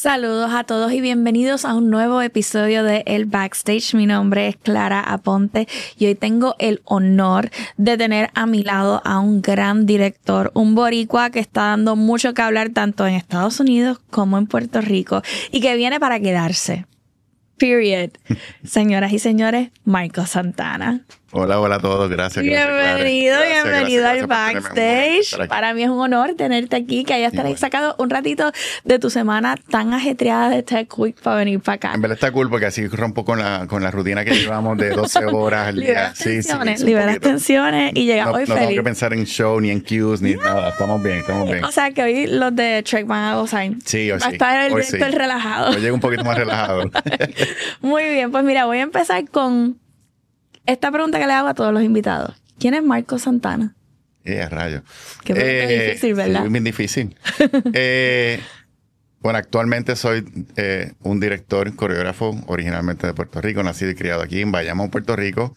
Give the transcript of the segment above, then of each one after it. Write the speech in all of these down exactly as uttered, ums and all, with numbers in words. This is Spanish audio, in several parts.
Saludos a todos y bienvenidos a un nuevo episodio de El Backstage. Mi nombre es Clara Aponte y hoy tengo el honor de tener a mi lado a un gran director, un boricua que está dando mucho que hablar tanto en Estados Unidos como en Puerto Rico y que viene para quedarse. Period. Señoras y señores, Marco Santana. Hola, hola a todos. Gracias. Bienvenido, gracias, bienvenido gracias, al gracias Backstage. Para mí es un honor tenerte aquí, que hayas bueno. sacado un ratito de tu semana tan ajetreada de Tech Week para venir para acá. En verdad está cool porque así rompo con la, con la rutina que llevamos de doce horas al día. Liberas tensiones, sí, sí, liberas tensiones y llegas no, hoy no feliz. No tengo que pensar en show, ni en cues, ni yeah. nada. Estamos bien, estamos bien. O sea que hoy los de Trek van a gozar. Sí, hoy Va a sí. estar el hoy director sí. relajado. Hoy llego un poquito más relajado. Muy bien, pues mira, voy a empezar con esta pregunta que le hago a todos los invitados. ¿Quién es Marco Santana? Eh, rayo. Qué pregunta eh, difícil, ¿verdad? Sí, bien difícil. eh, bueno, actualmente soy eh, un director, coreógrafo, originalmente de Puerto Rico, nacido y criado aquí en Bayamón, Puerto Rico.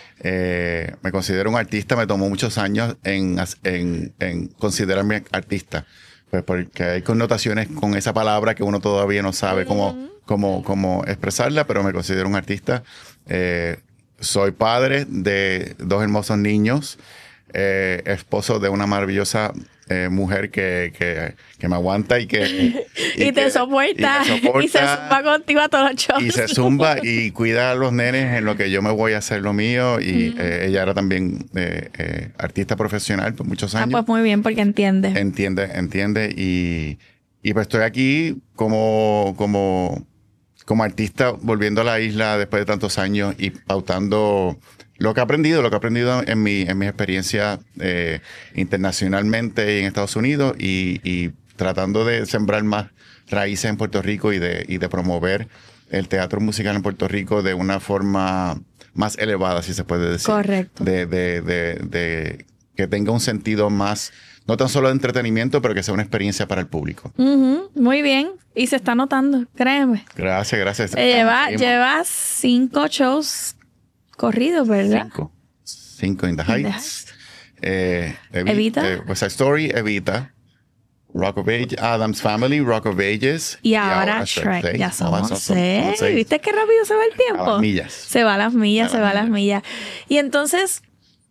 Eh, me considero un artista, me tomó muchos años en, en, en considerarme artista. Pues porque hay connotaciones con esa palabra que uno todavía no sabe cómo, cómo, cómo expresarla, pero me considero un artista. Eh, soy padre de dos hermosos niños, eh, esposo de una maravillosa eh, mujer que, que, que me aguanta y que... y, y, te que, soporta, y, soporta, y se zumba contigo a todos los shows. Y se zumba y cuida a los nenes en lo que yo me voy a hacer lo mío. Y mm. eh, ella era también eh, eh, artista profesional por muchos años. Ah, pues muy bien, porque entiende. Entiende, entiende. Y, y pues estoy aquí como... como como artista, volviendo a la isla después de tantos años y pautando lo que he aprendido, lo que he aprendido en mi, en mis experiencias eh, internacionalmente y en Estados Unidos y, y tratando de sembrar más raíces en Puerto Rico y de, y de promover el teatro musical en Puerto Rico de una forma más elevada, si se puede decir. Correcto. De, de, de, de que tenga un sentido más... No tan solo de entretenimiento, pero que sea una experiencia para el público. Uh-huh. Muy bien. Y se está notando, créeme. Gracias, gracias. Eh, lleva, lleva cinco shows corridos, ¿verdad? Cinco. Cinco in the Heights. In the Heights. Eh, Evi- Evita. Eh, West Side Story, Evita. Rock of Ages, Adam's Family, Rock of Ages. Y, y ahora, ahora Shrek. Shrek. Ya somos no, seis. seis. ¿Viste qué rápido se va el tiempo? A las millas. Se va a las millas, a se las va a las millas. Y entonces...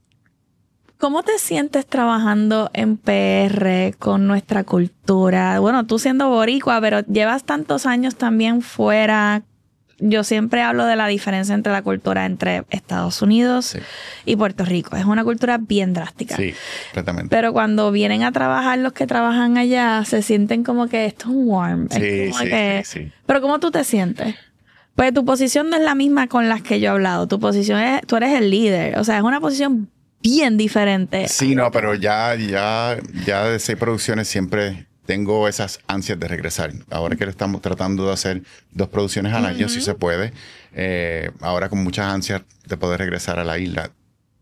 ¿Cómo te sientes trabajando en P R con nuestra cultura? Bueno, tú siendo boricua, pero llevas tantos años también fuera. Yo siempre hablo de la diferencia entre la cultura entre Estados Unidos sí. y Puerto Rico. Es una cultura bien drástica. Sí, completamente. Pero cuando vienen a trabajar los que trabajan allá, se sienten como que esto es un warm. Sí, es como sí, que... sí, sí. Pero ¿cómo tú te sientes? Pues tu posición no es la misma con las que yo he hablado. Tu posición es... Tú eres el líder. O sea, es una posición bien diferente. Sí, no, pero ya, ya, ya de seis producciones siempre tengo esas ansias de regresar. Ahora que estamos tratando de hacer dos producciones al uh-huh. año, si se puede. Eh, ahora con muchas ansias de poder regresar a la isla.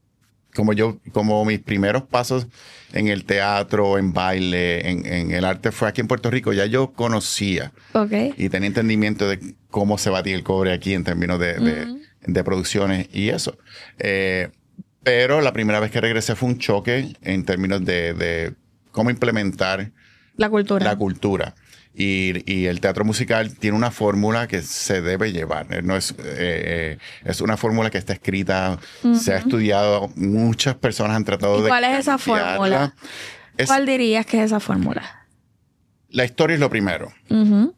Como yo, como mis primeros pasos en el teatro, en baile, en, en el arte fue aquí en Puerto Rico, ya yo conocía okay. y tenía entendimiento de cómo se batía el cobre aquí en términos de, uh-huh. de, de producciones y eso. Eh, Pero la primera vez que regresé fue un choque en términos de, de cómo implementar la cultura. La cultura. Y, y el teatro musical tiene una fórmula que se debe llevar. No es, eh, es una fórmula que está escrita, uh-huh. se ha estudiado, muchas personas han tratado ¿Y de... ¿Cuál es esa fórmula? Es, ¿Cuál dirías que es esa fórmula? La historia es lo primero. Uh-huh.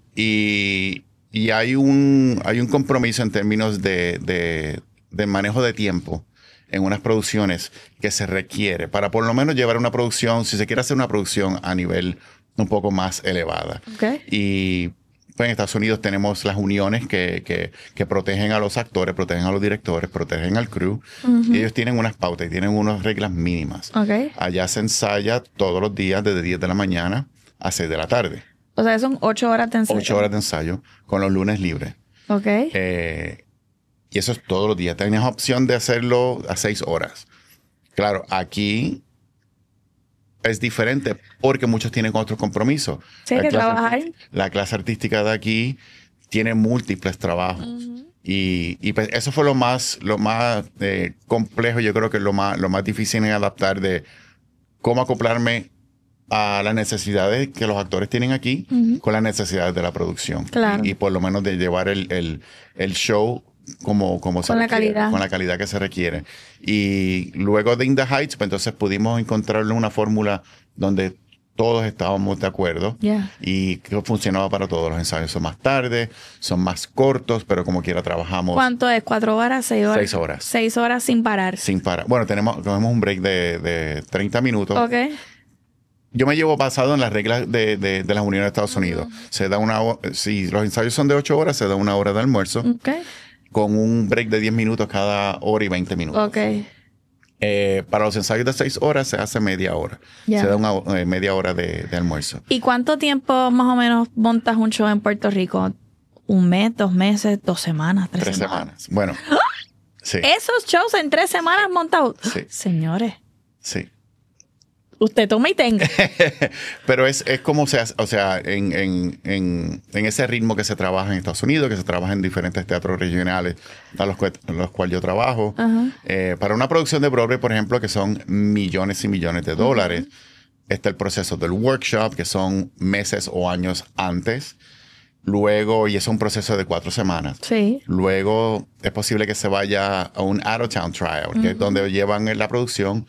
Y, y hay, un, hay un compromiso en términos de, de, de manejo de tiempo en unas producciones que se requiere para por lo menos llevar una producción, si se quiere hacer una producción a nivel un poco más elevada. Okay. Y pues en Estados Unidos tenemos las uniones que, que, que protegen a los actores, protegen a los directores, protegen al crew. Uh-huh. Y ellos tienen unas pautas y tienen unas reglas mínimas. Okay. Allá se ensaya todos los días desde diez de la mañana a seis de la tarde. O sea, son ocho horas de ensayo. Ocho horas de ensayo con los lunes libres. Ok. Eh, Y eso es todos los días. Tenías opción de hacerlo a seis horas. Claro, aquí es diferente porque muchos tienen otros compromisos. Sí, hay que trabajar. La clase artística de aquí tiene múltiples trabajos. Uh-huh. Y, y pues eso fue lo más, lo más eh, complejo, yo creo que lo más, lo más difícil en adaptar de cómo acoplarme a las necesidades que los actores tienen aquí uh-huh. con las necesidades de la producción. Claro. Y, y por lo menos de llevar el, el, el show como, como con se la requiere, calidad. con la calidad que se requiere. Y luego de In the Heights, pues entonces pudimos encontrarle una fórmula donde todos estábamos de acuerdo yeah. y que funcionaba para todos. Los ensayos son más tarde, son más cortos, pero como quiera trabajamos. ¿Cuánto es? ¿Cuatro horas? ¿Seis horas? Seis horas. Seis horas sin parar. Sin parar. Bueno, tenemos, tenemos un break de, de treinta minutos. Ok. Yo me llevo basado en las reglas de, de, de las uniones de Estados Unidos. Uh-huh. Se da una si los ensayos son de ocho horas, se da una hora de almuerzo. Okay. Con un break de diez minutos cada hora y veinte minutos. Ok. Eh, para los ensayos de seis horas se hace media hora. Yeah. Se da una eh, media hora de, de almuerzo. ¿Y cuánto tiempo más o menos montas un show en Puerto Rico? ¿Un mes, dos meses, dos semanas, tres, tres semanas? semanas. Bueno. Sí. ¿Esos shows en tres semanas montados? Sí. Señores. Sí. Usted toma y tenga. Pero es, es como se hace, o sea, en, en, en, en ese ritmo que se trabaja en Estados Unidos, que se trabaja en diferentes teatros regionales a los, a los cuales yo trabajo. Uh-huh. Eh, para una producción de Broadway, por ejemplo, que son millones y millones de dólares, uh-huh. está el proceso del workshop, que son meses o años antes. Luego, y es un proceso de cuatro semanas. Sí. Luego es posible que se vaya a un out-of-town trial, uh-huh. que es donde llevan la producción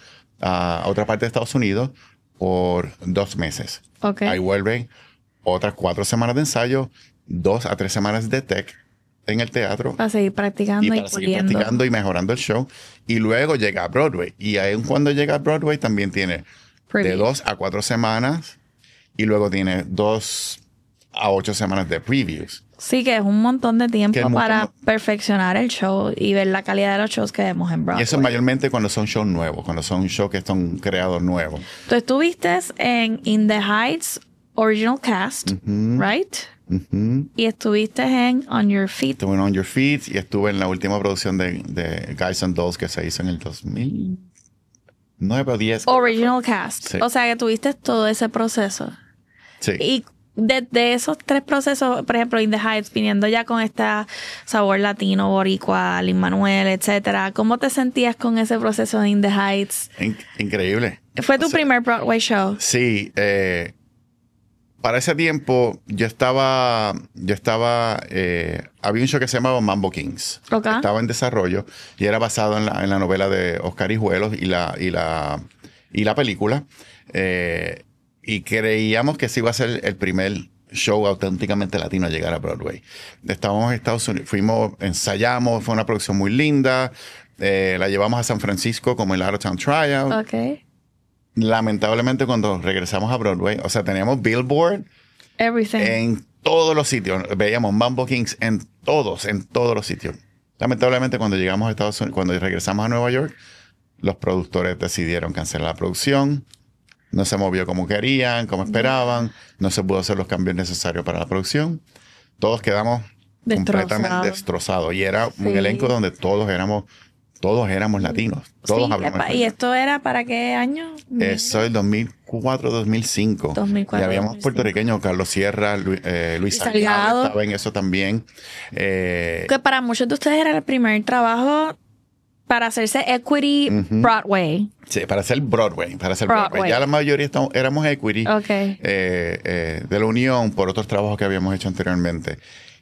a otra parte de Estados Unidos por dos meses. Okay. Ahí vuelven otras cuatro semanas de ensayo, dos a tres semanas de tech en el teatro. Para seguir practicando y, y para seguir practicando y mejorando el show. Y luego llega a Broadway. Y ahí cuando llega a Broadway también tiene Pretty. de dos a cuatro semanas y luego tiene dos a ocho semanas de previews. Sí, que es un montón de tiempo para montón... perfeccionar el show y ver la calidad de los shows que vemos en Broadway. Y eso mayormente cuando son shows nuevos, cuando son shows que son creados nuevos. Tú estuviste en In the Heights Original Cast, uh-huh. right? Uh-huh. Y estuviste en On Your Feet. Estuve en On Your Feet y estuve en la última producción de, de Guys and Dolls que se hizo en el dos mil nueve o diez. Original Cast. Sí. O sea que tuviste todo ese proceso. Sí. Y de, de esos tres procesos, por ejemplo, In the Heights, viniendo ya con este sabor latino, boricua, Lin-Manuel, etcétera, ¿cómo te sentías con ese proceso de In the Heights? In- increíble. ¿Fue tu o sea, primer Broadway show? Sí. Eh, para ese tiempo, yo estaba... Yo estaba... Eh, había un show que se llamaba Mambo Kings. Okay. Estaba en desarrollo y era basado en la, en la novela de Oscar Hijuelos y la, y la, y la película. Eh... Y creíamos que ese iba a ser el primer show auténticamente latino a llegar a Broadway. Estábamos en Estados Unidos, fuimos, ensayamos, fue una producción muy linda. Eh, la llevamos a San Francisco como el Out of Town Tryout. Okay. Lamentablemente, cuando regresamos a Broadway, o sea, teníamos Billboard Everything. en todos los sitios. Veíamos Mambo Kings en todos, en todos los sitios. Lamentablemente, cuando llegamos a Estados Unidos, cuando regresamos a Nueva York, los productores decidieron cancelar la producción. No se movió como querían, como esperaban. No se pudo hacer los cambios necesarios para la producción. Todos quedamos Destrozado. completamente destrozados. Y era Sí. un elenco donde todos éramos, todos éramos latinos. Todos Sí, hablamos epa, ¿y esto era para qué año? Eso es dos mil cuatro, dos mil cinco. dos mil cuatro, y habíamos dos mil cinco. puertorriqueños, Carlos Sierra, Lu, eh, Luis Salgado. Salgado estaba en eso también. Eh, Que para muchos de ustedes era el primer trabajo para hacerse Equity uh-huh. Broadway. Sí, para hacer Broadway. Para hacer Broadway. Broadway. Ya la mayoría estamos, éramos Equity Okay. eh, eh, de la Unión por otros trabajos que habíamos hecho anteriormente.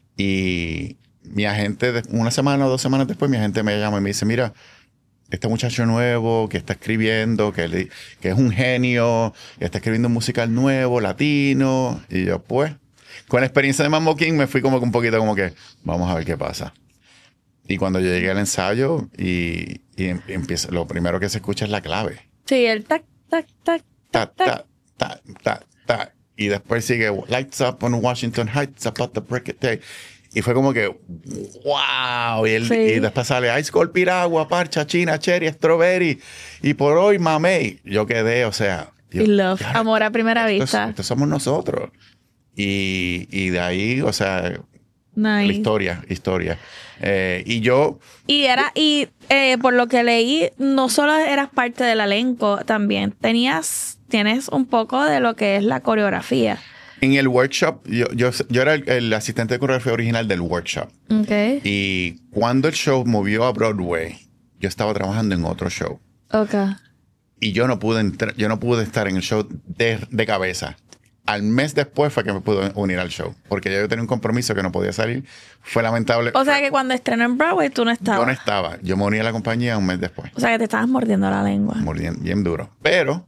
Y mi agente, de- una semana o dos semanas después, mi agente me llama y me dice, mira, este muchacho nuevo que está escribiendo, que, le- que es un genio, que está escribiendo un musical nuevo, latino. Y yo, pues, con la experiencia de Mambo King me fui como que un poquito como que, vamos a ver qué pasa. Y cuando yo llegué al ensayo y, y em- empieza, lo primero que se escucha es la clave. Sí, el tac, tac, tac, Ta, tac, tac. ta, ta, ta, ta. Y después sigue Lights Up on Washington Heights about the break of day. Y fue como que, wow. Y, el, Sí. y después sale Ice Cold Piragua, Parcha, China, Cherry, Strawberry. Y por hoy, mamey. Yo quedé, o sea. yo- Y love, ya, amor a primera esto es- vista. Esto somos nosotros. Y, y de ahí, o sea, la Nice. historia, historia. Eh, y yo, Y era, y eh, por lo que leí, no solo eras parte del elenco, también tenías, tienes un poco de lo que es la coreografía. en el workshop, yo, yo, yo era el, el asistente de coreografía original del workshop. Okay. Y cuando el show movió a Broadway, yo estaba trabajando en otro show. Okay. y yo no pude entrar, yo no pude estar en el show de, de cabeza. Al mes después fue que me pude unir al show, porque ya yo tenía un compromiso que no podía salir. Fue lamentable. O sea que cuando estrenó en Broadway tú no estabas. Yo no estaba. Yo me uní a la compañía un mes después. O sea que te estabas mordiendo la lengua. Mordiendo, bien duro. Pero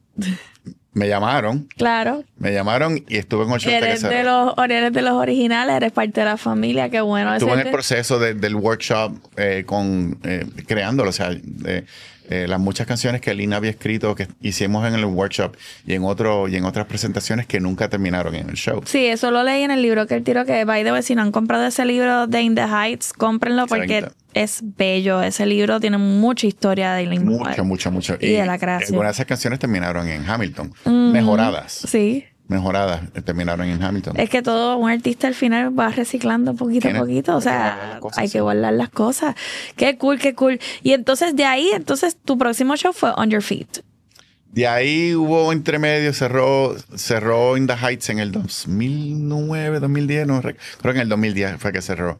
me llamaron. Claro. Me llamaron y estuve en el show. Eres de los, eres de los originales, eres parte de la familia, qué bueno. Estuve en el te... proceso de, del workshop eh, con eh, creándolo, o sea, de, eh, las muchas canciones que Lina había escrito que hicimos en el workshop y en otro y en otras presentaciones que nunca terminaron en el show. Sí, eso lo leí en el libro que él tiró, que by the way, si no han comprado ese libro de In the Heights, cómprenlo porque Excelente. Es bello. Ese libro tiene mucha historia de Lin Manuel. Mucho, mucho, mucho. Y, y de la creación. Algunas de esas canciones terminaron en Hamilton, Mm-hmm. mejoradas. Sí. Mejoradas, eh, terminaron en Hamilton. Es que todo un artista al final va reciclando poquito a poquito. O sea, cosas, hay sí. que guardar las cosas. Qué cool, qué cool. Y entonces de ahí, entonces tu próximo show fue On Your Feet. De ahí hubo intermedio, cerró, cerró In the Heights en el dos mil nueve, dos mil diez, no, creo que en el dos mil diez fue que cerró.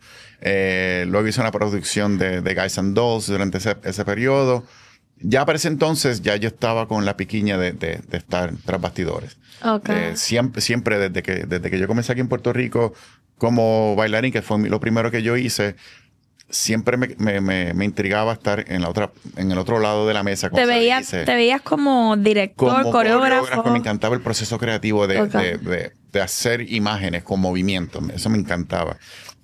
Eh, luego hizo una producción de, de Guys and Dolls durante ese, ese periodo. Ya para ese entonces ya yo estaba con la piquiña de, de, de estar tras bastidores. Okay. Eh, siempre, siempre desde que, desde que yo comencé aquí en Puerto Rico como bailarín, que fue lo primero que yo hice, siempre me, me, me, me intrigaba estar en la otra, en el otro lado de la mesa. Te veías, te veías como director, como coreógrafo. coreógrafo. Me encantaba el proceso creativo de, Okay. de, de, de hacer imágenes con movimiento. Eso me encantaba.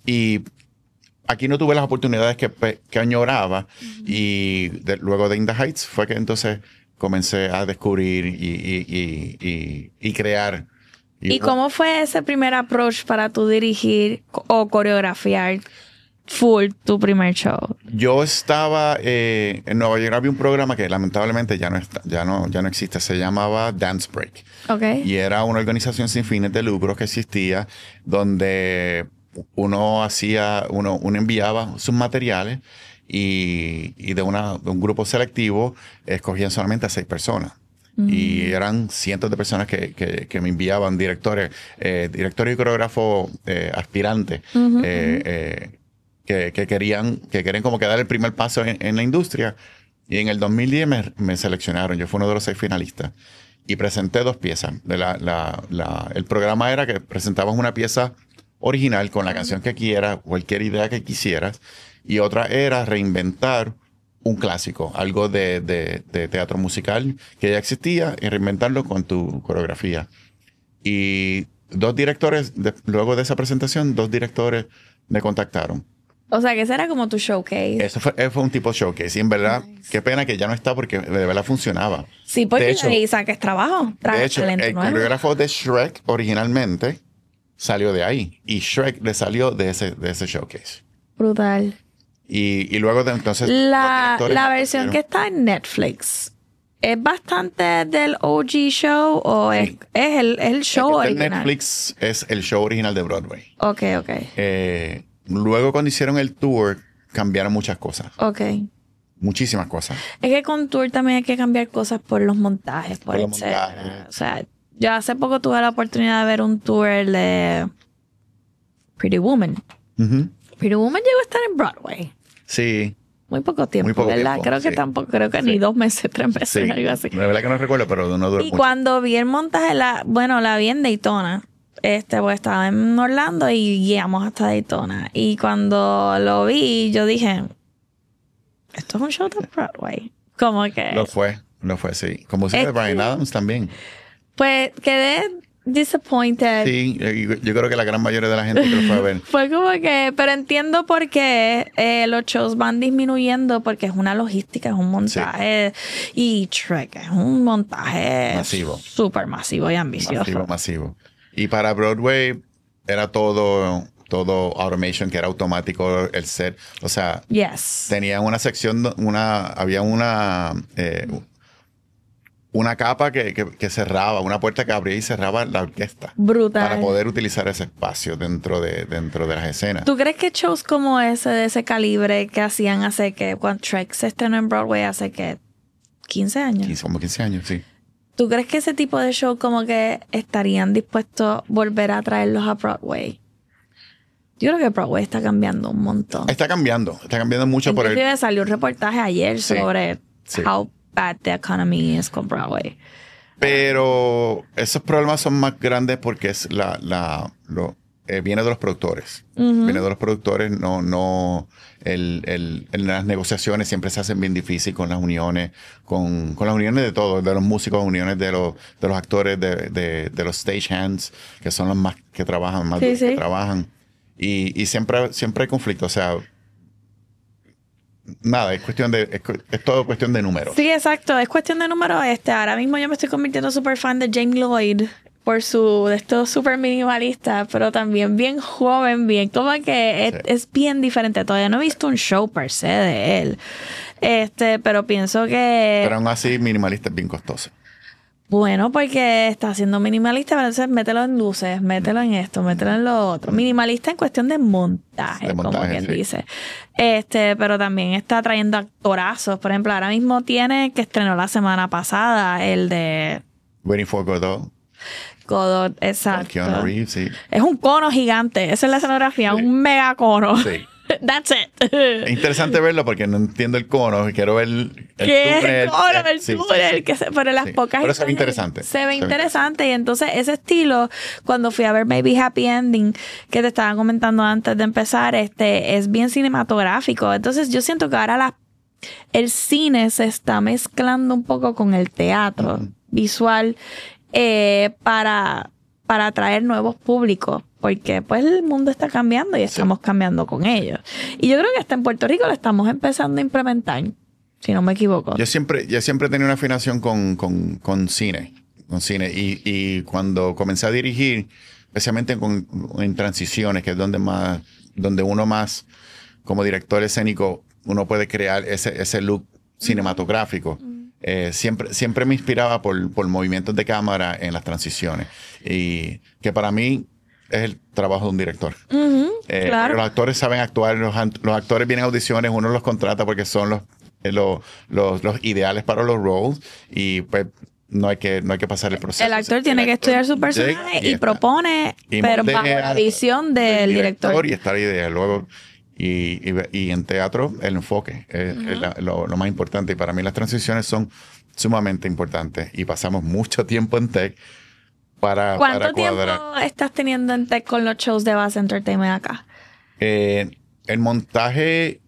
Y aquí no tuve las oportunidades que, que añoraba. Uh-huh. Y de, luego de In the Heights fue que entonces comencé a descubrir y, y, y, y, y crear. ¿Y, ¿Y cómo fue ese primer approach para tú dirigir o coreografiar full tu primer show? Yo estaba eh, en Nueva York, había un programa que lamentablemente ya no, está, ya no, ya no existe, se llamaba Dance Break. Okay. Y era una organización sin fines de lucro que existía donde uno hacía, uno, uno enviaba sus materiales y, y de, una, de un grupo selectivo escogían solamente a seis personas. Mm. Y eran cientos de personas que, que, que me enviaban, directores, eh, directores y coreógrafos eh, aspirantes, uh-huh, eh, eh, que, que querían que querían como que dar el primer paso en, en la industria. Y en el dos mil diez me, me seleccionaron. Yo fui uno de los seis finalistas. Y presenté dos piezas. De la, la, la, el programa era que presentabas una pieza original con la canción que quieras, cualquier idea que quisieras. Y otra era reinventar un clásico, algo de, de, de teatro musical que ya existía y reinventarlo con tu coreografía. Y dos directores, de, luego de esa presentación, dos directores me contactaron. O sea, que ese era como tu showcase. Eso fue, fue un tipo showcase. Y en verdad, nice. Qué pena que ya no está porque de verdad funcionaba. Sí, porque de hecho, ahí saques trabajo. De hecho, el nuevo. coreógrafo de Shrek originalmente salió de ahí. Y Shrek le salió de ese, de ese showcase. Brutal. Y, y luego de entonces... La, la versión que está en Netflix, ¿es bastante del O G show o sí. es, es, el, es el show el original? Netflix es el show original de Broadway. Ok, ok. Eh, luego cuando hicieron el tour, cambiaron muchas cosas. Ok. Muchísimas cosas. Es que con tour también hay que cambiar cosas por los montajes, por, por los montajes. O sea, yo hace poco tuve la oportunidad de ver un tour de Pretty Woman. Uh-huh. Pretty Woman llegó a estar en Broadway. Sí. Muy poco tiempo, Muy poco ¿verdad? tiempo, creo que sí. tampoco, creo que sí. ni dos meses, tres meses, sí. algo así. La verdad que no recuerdo, pero no duró Y mucho. cuando vi el montaje, la, bueno, la vi en Daytona. Este, pues estaba en Orlando y guiamos hasta Daytona. Y cuando lo vi, yo dije, esto es un show de Broadway. Como que... Lo fue, lo fue, sí. Como música de Bryan Adams también. Pues quedé disappointed. Sí, yo, yo creo que la gran mayoría de la gente que lo fue a ver. Fue como que, pero entiendo por qué eh, los shows van disminuyendo, porque es una logística, es un montaje. Sí. Y Shrek es un montaje masivo. Súper masivo y ambicioso. Masivo, masivo. Y para Broadway era todo, todo automation, que era automático el set. O sea, yes. tenía una sección, una, había una... Eh, una capa que, que, que cerraba, una puerta que abría y cerraba la orquesta. Brutal. Para poder utilizar ese espacio dentro de, dentro de las escenas. ¿Tú crees que shows como ese, de ese calibre que hacían hace que, cuando Shrek se estrenó en Broadway hace que quince años? quince, como quince años, sí. ¿Tú crees que ese tipo de show como que estarían dispuestos a volver a traerlos a Broadway? Yo creo que Broadway está cambiando un montón. Está cambiando, está cambiando mucho. Inclusive por el... salió un reportaje ayer sí, sobre sí. how bad the economy is con Broadway. Pero esos problemas son más grandes porque es la, la, lo, eh, viene de los productores. Uh-huh. Viene de los productores, no, no, el, el, el, las negociaciones siempre se hacen bien difíciles con las uniones, con, con las uniones de todos, de los músicos, uniones de los, de los actores, de, de, de los stagehands, que son los más que trabajan, más sí, que sí. trabajan. Y, y siempre, siempre hay conflicto, o sea, nada, es cuestión de, es, es todo cuestión de números. Sí, exacto, es cuestión de números. Este, ahora mismo yo me estoy convirtiendo súper fan de Jamie Lloyd por su, de esto súper minimalista, pero también bien joven, bien, como que es, sí. es bien diferente. Todavía no he visto un show per se de él, este, pero pienso que... Pero aún así, minimalista es bien costoso. Bueno, porque está siendo minimalista, pero entonces mételo en luces, mételo en esto, mételo en lo otro. Minimalista en cuestión de montaje, de montaje como quien sí. dice. Este, pero también está trayendo actorazos. Por ejemplo, ahora mismo tiene, que estrenó la semana pasada, el de... Waiting for Godot. Godot, exacto. Keanu Reeves, sí. Es un cono gigante, esa es la escenografía, sí. un mega cono. Sí. That's it. Es interesante verlo porque no entiendo el cono. Quiero ver el ¿Qué túnel. El cono, el sí, túnel. Sí, sí. Que se, pero las sí. pocas... Pero se ve interesante. Se ve interesante. Y entonces ese estilo, cuando fui a ver Maybe Happy Ending, que te estaba comentando antes de empezar, este es bien cinematográfico. Entonces yo siento que ahora la, el cine se está mezclando un poco con el teatro uh-huh. visual eh, para, para atraer nuevos públicos. Porque pues el mundo está cambiando y estamos sí. cambiando con ellos. Y yo creo que hasta en Puerto Rico lo estamos empezando a implementar, si no me equivoco. Yo siempre, yo siempre he tenido una afinación con, con, con cine. Con cine. Y, y cuando comencé a dirigir, especialmente con, en transiciones, que es donde más, donde uno más, como director escénico, uno puede crear ese, ese look cinematográfico. Mm. Eh, siempre, siempre me inspiraba por, por movimientos de cámara en las transiciones. Y que para mí es el trabajo de un director. Uh-huh, eh, claro. Los actores saben actuar, los, los actores vienen a audiciones, uno los contrata porque son los, los, los, los ideales para los roles y pues no hay que, no hay que pasar el proceso. El actor o sea, tiene el actor que estudiar su personaje y, y propone, y pero bajo la visión del director. director. Y está la idea. Luego, y, y, y en teatro, el enfoque es, uh-huh. es la, lo, lo más importante. Y para mí las transiciones son sumamente importantes. Y pasamos mucho tiempo en tech para, ¿Cuánto para cuadrar. tiempo estás teniendo en tech con los shows de Bass Entertainment acá? Eh, el montaje,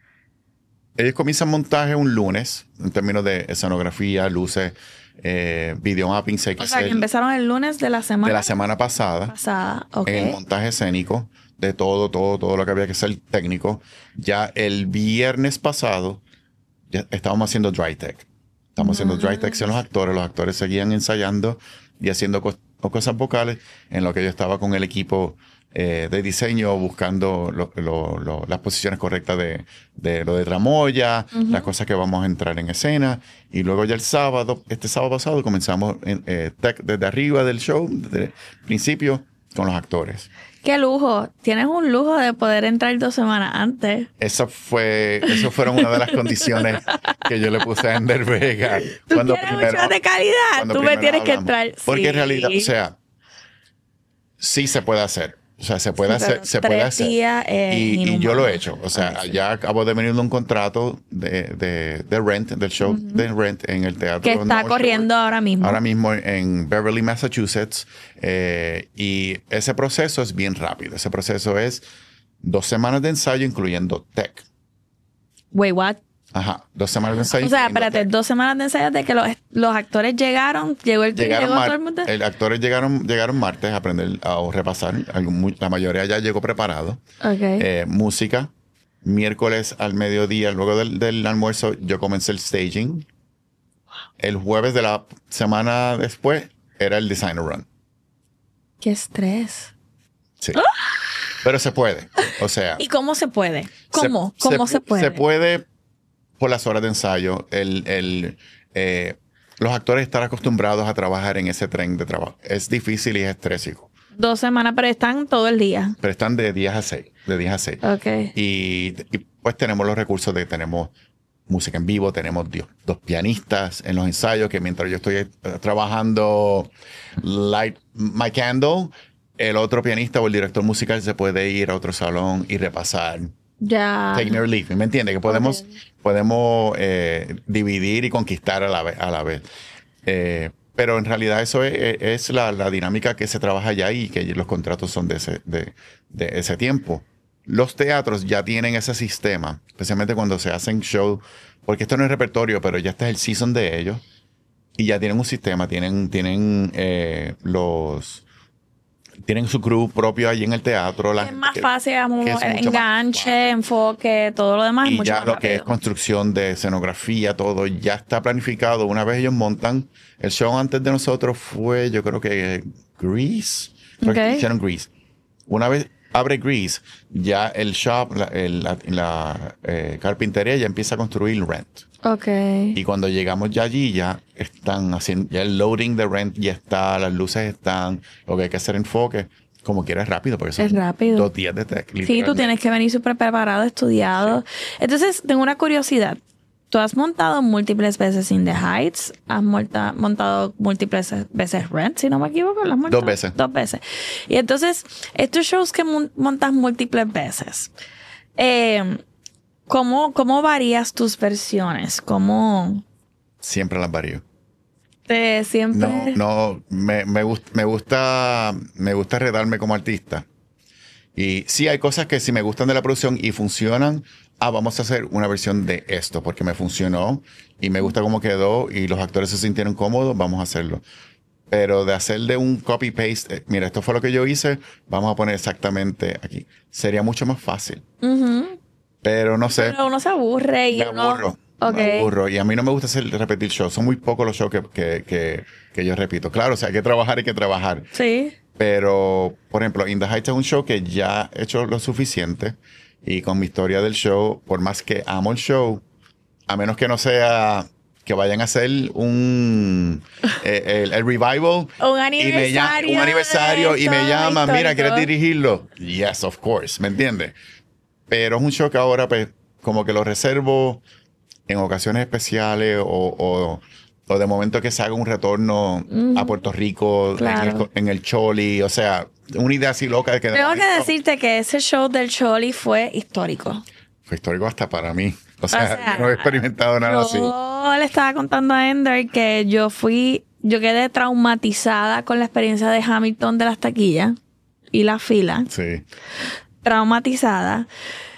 ellos comienzan montaje un lunes, en términos de escenografía, luces, eh, video mapping. O sea, que que empezaron el lunes de la semana. De la semana pasada. Pasada, ok. En el montaje escénico, de todo, todo, todo lo que había que ser técnico. Ya el viernes pasado, ya estábamos haciendo dry tech. Estamos nice. haciendo dry tech con los actores. Los actores seguían ensayando y haciendo cos- cosas vocales, en lo que yo estaba con el equipo eh, de diseño buscando lo, lo, lo, las posiciones correctas de, de lo de tramoya, uh-huh. las cosas que vamos a entrar en escena. Y luego ya el sábado, este sábado pasado, comenzamos en, eh, tech desde arriba del show, desde el principio, con los actores. ¡Qué lujo! Tienes un lujo de poder entrar dos semanas antes. Eso fue, eso fueron una de las condiciones que yo le puse a Ender Vega. ¿Tú cuando quieres primero, mucho de calidad? Tú me tienes hablamos. que entrar. Porque sí. en realidad, o sea, sí se puede hacer. O sea, se puede sí, hacer. Se puede hacer. Y, y yo lo he hecho. O sea, okay, ya sí. acabo de venir de un contrato de, de, de Rent, del show uh-huh. de Rent en el teatro. Que está North corriendo Shore, ahora mismo. Ahora mismo en Beverly, Massachusetts. Eh, y ese proceso es bien rápido. Ese proceso es dos semanas de ensayo, incluyendo tech. Wait, what? Ajá, dos semanas de ensayo. O sea, espérate, tech. dos semanas de ensayo de que los, los actores llegaron, llegó el llegaron llegó mar- todo el mundo. Los actores llegaron, llegaron martes a aprender a repasar. Algún, la mayoría ya llegó preparado. Okay. Eh, música. Miércoles al mediodía, luego del, del almuerzo, yo comencé el staging. El jueves de la semana después era el designer run. ¡Qué estrés! Sí. ¡Ah! Pero se puede. O sea. ¿Y cómo se puede? ¿Cómo? Se, ¿Cómo se, se puede? Se puede por las horas de ensayo. El, el, eh, los actores están acostumbrados a trabajar en ese tren de trabajo. Es difícil y es estrésico. Dos semanas, pero están todo el día. Pero están de diez a seis. De diez a seis. Ok. Y, y pues tenemos los recursos de tenemos música en vivo, tenemos dos, dos pianistas en los ensayos que mientras yo estoy uh, trabajando Light My Candle, el otro pianista o el director musical se puede ir a otro salón y repasar Ya. Take me or leave me, ¿me entiendes? Que podemos, Okay. podemos eh, dividir y conquistar a la vez. A la vez. Eh, pero en realidad eso es, es la, la dinámica que se trabaja allá y que los contratos son de ese, de, de ese tiempo. Los teatros ya tienen ese sistema, especialmente cuando se hacen shows, porque esto no es repertorio, pero ya este es el season de ellos. Y ya tienen un sistema, tienen, tienen eh, los... Tienen su crew propio allí en el teatro. La Es gente más que- fácil, amor, que es mucho más enganche, fácil. enfoque, todo lo demás es Y mucho ya más lo que es rápido. construcción de escenografía, todo ya está planificado. Una vez ellos montan, el show antes de nosotros fue, yo creo que Grease. Creo que Ok. hicieron Grease. Una vez abre Grease, ya el shop, la, el- la- la, eh, carpintería ya empieza a construir Rent. Ok. Y cuando llegamos ya allí, ya están haciendo, ya el loading de Rent ya está, las luces están, lo que hay que hacer enfoque, como quieras rápido, porque son Es rápido. dos días de tech. Sí, tú tienes que venir súper preparado, estudiado. Entonces, tengo una curiosidad. Tú has montado múltiples veces In the Heights, has monta- montado múltiples veces Rent, si no me equivoco. ¿Las has montado? Dos veces. Dos veces. Y entonces, estos shows que mon- montas múltiples veces, eh, ¿cómo, ¿cómo varías tus versiones? ¿Cómo Siempre las varío. te siempre...? No, no, me, me, gust- me gusta, me gusta retarme como artista. Y sí hay cosas que si me gustan de la producción y funcionan, ah, vamos a hacer una versión de esto, porque me funcionó y me gusta cómo quedó y los actores se sintieron cómodos, vamos a hacerlo. Pero de hacer de un copy-paste, eh, mira, esto fue lo que yo hice, vamos a poner exactamente aquí. Sería mucho más fácil. Ujú. Pero no sé. Pero uno se aburre y Me uno... aburro. Ok. Me aburro. Y a mí no me gusta hacer repetir shows. Son muy pocos los shows que, que, que, que yo repito. Claro, o sea, hay que trabajar, hay que trabajar. Sí. Pero, por ejemplo, In the Heights es un show que ya he hecho lo suficiente. Y con mi historia del show, por más que amo el show, a menos que no sea que vayan a hacer un eh, el, el revival Un y me llama- aniversario. un aniversario de y me esto llaman, mira, histórico. ¿quieres dirigirlo? Yes, of course, ¿me entiendes? Pero es un show que ahora pues como que lo reservo en ocasiones especiales o, o, o de momento que se haga un retorno a Puerto Rico Claro. en, el, en el Choli, o sea, una idea así loca de que Tengo que esto decirte que ese show del Choli fue histórico. fue histórico hasta para mí. O sea, O sea, yo no he experimentado nada así. Yo le estaba contando a Ender que yo fui, yo quedé traumatizada con la experiencia de Hamilton de las taquillas y la fila. Sí. Traumatizada.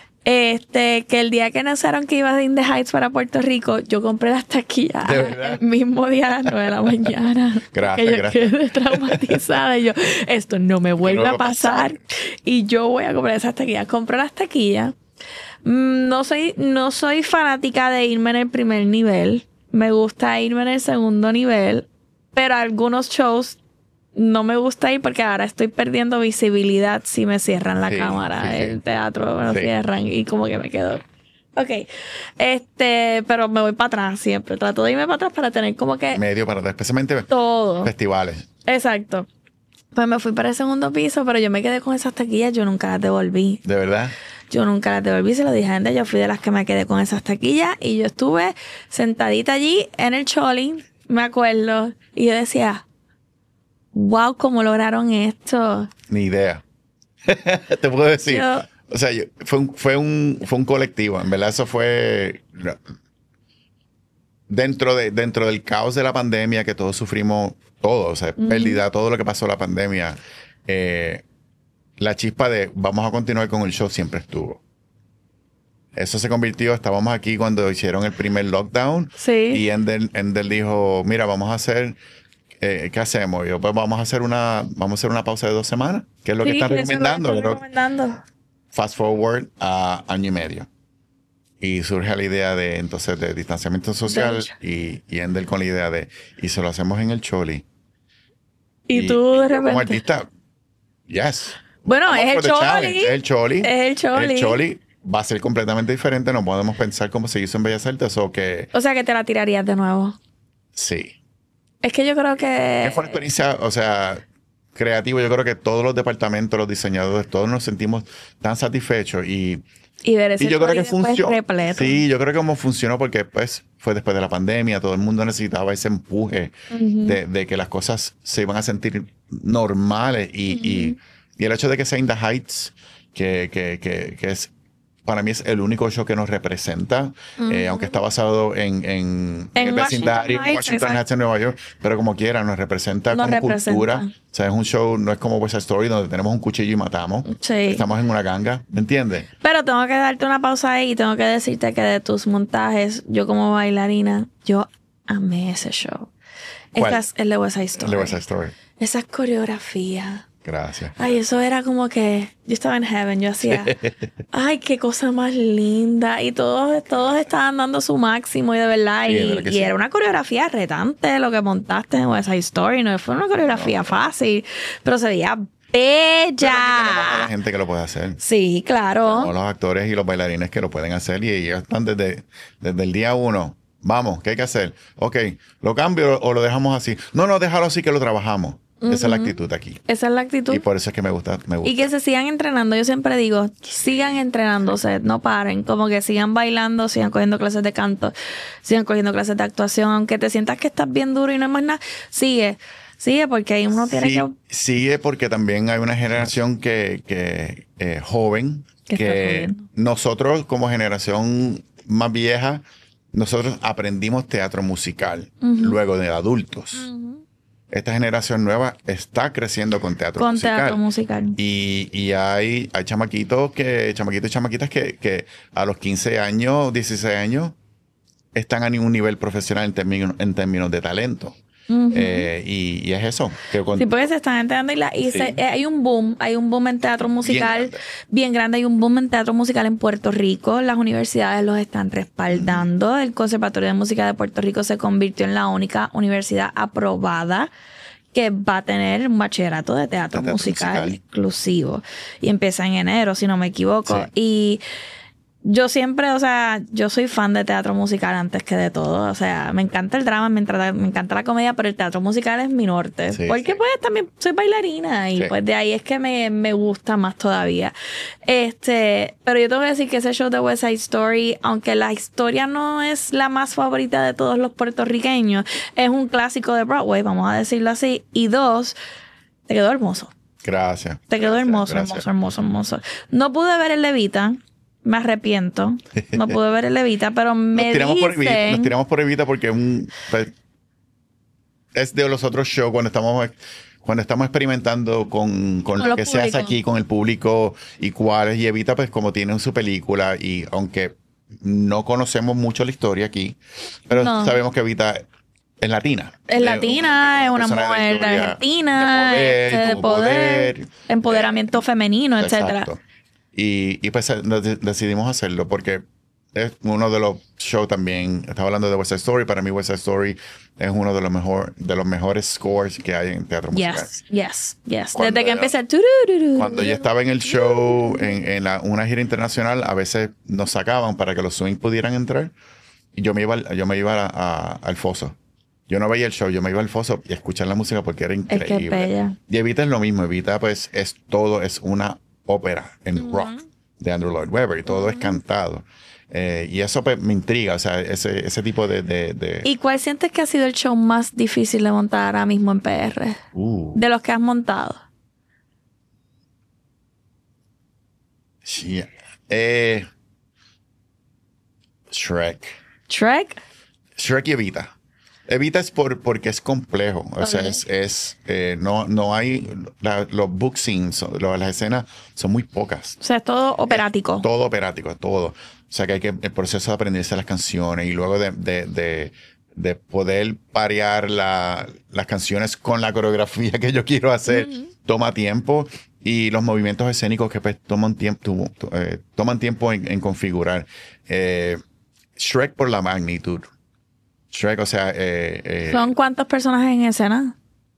Este, que el día que anunciaron que iba de In the Heights para Puerto Rico, yo compré las taquillas ¿De verdad? el mismo día a las nueve de la mañana. Gracias, Porque yo gracias. quedé traumatizada y yo, esto no me vuelve va a a pasar. pasar. Y yo voy a comprar esas taquillas. Compré las taquillas. Mm, No soy, no soy fanática de irme en el primer nivel. Me gusta irme en el segundo nivel. Pero algunos shows no me gusta ir porque ahora estoy perdiendo visibilidad si me cierran la Sí, cámara. sí, sí. El teatro me lo Sí. cierran y como que me quedo. Ok. Este, pero me voy para atrás siempre. Trato de irme para atrás para tener como que Medio para atrás, especialmente todo. festivales. Exacto. Pues me fui para el segundo piso, pero yo me quedé con esas taquillas. Yo nunca las devolví. De verdad. Yo nunca las devolví, se lo dije a Ender. Yo fui de las que me quedé con esas taquillas y yo estuve sentadita allí en el Choli, me acuerdo, y yo decía, wow, ¿cómo lograron esto? Ni idea. Te puedo decir. Yo- O sea, yo- fue, un, fue, un, fue un colectivo. En verdad, eso fue dentro, de, dentro del caos de la pandemia que todos sufrimos, todo, o sea, pérdida, todo lo que pasó la pandemia. eh, la chispa de vamos a continuar con el show siempre estuvo. Eso se convirtió, estábamos aquí cuando hicieron el primer lockdown. Sí. Y Ender, Ender dijo, mira, vamos a hacer, eh, ¿qué hacemos? Yo, pues vamos a hacer una, vamos a hacer una pausa de dos semanas, que es lo que Sí, están eso es lo que recomendando. estoy Creo- recomendando. Fast forward a año y medio. Y surge la idea de, entonces, de distanciamiento social y, y Ender con la idea de, y se lo hacemos en el Choli. Y, tú de yo como repente. artista, yes. Bueno, Vamos es el for the challenge. Choli. Es el Choli. Es el Choli. El Choli va a ser completamente diferente. No podemos pensar como se hizo en Bellas Artes o que O sea que te la tirarías de nuevo. sí. Es que yo creo que. Que fue una experiencia, o sea, creativa. Yo creo que todos los departamentos, los diseñadores, todos nos sentimos tan satisfechos y Y ver ese Y yo creo Choli que después funcionó. repleto. Sí, yo creo que como funcionó porque pues fue después de la pandemia, todo el mundo necesitaba ese empuje Ujú. de, de que las cosas se iban a sentir normales y, y, y el hecho de que sea In the Heights, que, que, que, que es para mí es el único show que nos representa, Mm. eh, aunque está basado en, en, En el vecindario, Washington en Heights, Washington Heights, en Nueva York, pero como quiera, nos representa Nos como representa. cultura. O sea, es un show, no es como West Side Story, donde tenemos un cuchillo y matamos. Sí. Estamos en una ganga, ¿me entiendes? Pero tengo que darte una pausa ahí y tengo que decirte que de tus montajes, yo como bailarina, yo amé ese show. ¿Cuál? Esta es el de West Side Story. El de West Side Story. Esas coreografías. Gracias. Ay, eso era como que yo estaba en heaven, yo hacía, ay, qué cosa más linda. Y todos, todos estaban dando su máximo y de verdad. Sí, y de verdad que y sí. era una coreografía retante lo que montaste en West Side Story. No fue una coreografía No. fácil, pero se veía Pero aquí tenemos a la bella. gente que lo puede hacer. Sí, claro. Tenemos los actores y los bailarines que lo pueden hacer y ellos están desde, desde el día uno. Vamos, ¿qué hay que hacer? Ok, ¿lo cambio o lo dejamos así? No, no, déjalo así que lo trabajamos. Esa es la actitud aquí. Esa es la actitud. Y por eso es que me gusta, me gusta. Y que se sigan entrenando. Yo siempre digo, sigan entrenándose, no paren. Como que sigan bailando, sigan cogiendo clases de canto, sigan cogiendo clases de actuación. Aunque te sientas que estás bien duro y no es más nada, sigue. Sigue porque ahí uno tiene Sí, que... sigue porque también hay una generación que, que eh, joven, Que está que jodiendo. nosotros como generación más vieja, nosotros aprendimos teatro musical luego de adultos. Ujú. Esta generación nueva está creciendo con teatro Con musical. teatro musical. Y, y hay, hay chamaquitos que, chamaquitos y chamaquitas que, que a los quince años, dieciséis años, están a un nivel profesional en términos, en términos de talento. Ujú. Eh, y, y es eso. Que con- Sí, porque se están enterando y, la, y Sí. se- eh, hay un boom, hay un boom en teatro musical grande. bien grande, hay un boom en teatro musical en Puerto Rico, las universidades los están respaldando, el Conservatorio de Música de Puerto Rico se convirtió en la única universidad aprobada que va a tener un bachillerato de teatro, De teatro musical, musical. exclusivo y empieza en enero, si no me equivoco, Sí. y yo siempre, o sea, yo soy fan de teatro musical antes que de todo. O sea, me encanta el drama, me encanta, me encanta la comedia, pero el teatro musical es mi norte. Sí, porque sí. pues también soy bailarina y Sí. pues de ahí es que me, me gusta más todavía. Este, pero yo tengo que decir que ese show de West Side Story, aunque la historia no es la más favorita de todos los puertorriqueños, es un clásico de Broadway, vamos a decirlo así. Y dos, te quedó hermoso. Gracias. Te quedó Gracias, hermoso, gracias. hermoso, hermoso, hermoso. No pude ver el Levita. Me arrepiento. No pude ver el Levita, pero me Nos tiramos, por Evita, dicen... nos tiramos por Evita porque es un, pues, es de los otros shows cuando estamos cuando estamos experimentando con, con Con lo los que se hace públicos. aquí, con el público y cuáles. Y Evita, pues como tiene su película y aunque no conocemos mucho la historia aquí, pero No. sabemos que Evita es latina. Es latina, es una persona mujer de historia Argentina, de poder, este, de tuvo poder, empoderamiento femenino, etcétera. Exacto. Y, y pues eh, nos de- decidimos hacerlo porque es uno de los shows también. Estaba hablando de West Side Story. Para mí, West Side Story es uno de los, mejor, de los mejores scores que hay en teatro musical. Yes, yes, yes. Cuando Desde que era- empieza el turururu. Cuando yo estaba en el show, en, en la- una gira internacional, a veces nos sacaban para que los swing pudieran entrar. Y yo me iba, al- yo me iba a- a- al foso. Yo no veía el show, yo me iba al foso y a escuchar la música porque era Es que es increíble. bella. Y Evita es lo mismo. Evita, pues, es todo, es una ópera en rock de Andrew Lloyd Webber y todo es cantado. Eh, y eso pues, me intriga, o sea, ese, ese tipo de... de, de- ¿Y cuál sientes que ha sido el show más difícil de montar ahora mismo en P R? Uh, De los que has montado. shit. Eh, Shrek. Shrek. Shrek y Evita. Evita es por, porque es complejo. O sea, Ok. es, es, eh, no, no hay... la- los book scenes, son- lo- las escenas son muy pocas. O sea, es todo operático. Todo operático, todo. O sea, que hay que el proceso de aprenderse las canciones y luego de, de, de, de poder parear la- las canciones con la coreografía que yo quiero hacer toma tiempo y los movimientos escénicos que pues, toman tiempo, eh, toman tiempo en, en configurar. Eh, Shrek por la magnitud. Shrek, o sea, eh, eh, ¿Son cuántas personas en escena?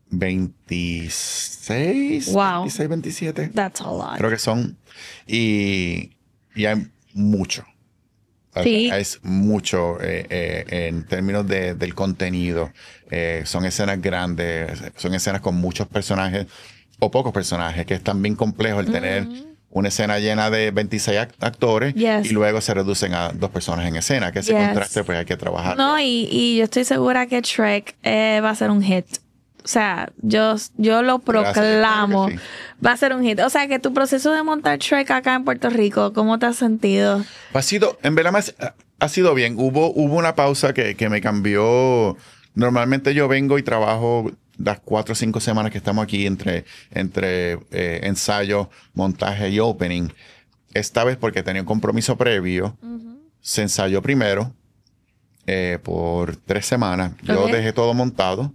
veintiséis, Wow. veintiséis, veintisiete. That's a lot. Creo que son. Y, y hay mucho. O Sí. sea, es mucho eh, eh, en términos de, del contenido. Eh, son escenas grandes, son escenas con muchos personajes o pocos personajes, que es también complejo el tener una escena llena de veintiséis act- actores Yes. y luego se reducen a dos personas en escena, que ese Yes. contraste pues hay que trabajar. No, y, y yo estoy segura que Shrek eh, va a ser un hit. O sea, yo, yo lo proclamo. Gracias, Va a ser un hit. O sea, que tu proceso de montar Shrek acá en Puerto Rico, ¿cómo te has sentido? Ha sido, en verdad, más, ha sido bien. Hubo, hubo una pausa que, que me cambió. Normalmente yo vengo y trabajo las cuatro o cinco semanas que estamos aquí entre, entre eh, ensayo, montaje y opening. Esta vez porque tenía un compromiso previo, uh-huh. se ensayó primero eh, por tres semanas. Yo Okay. dejé todo montado.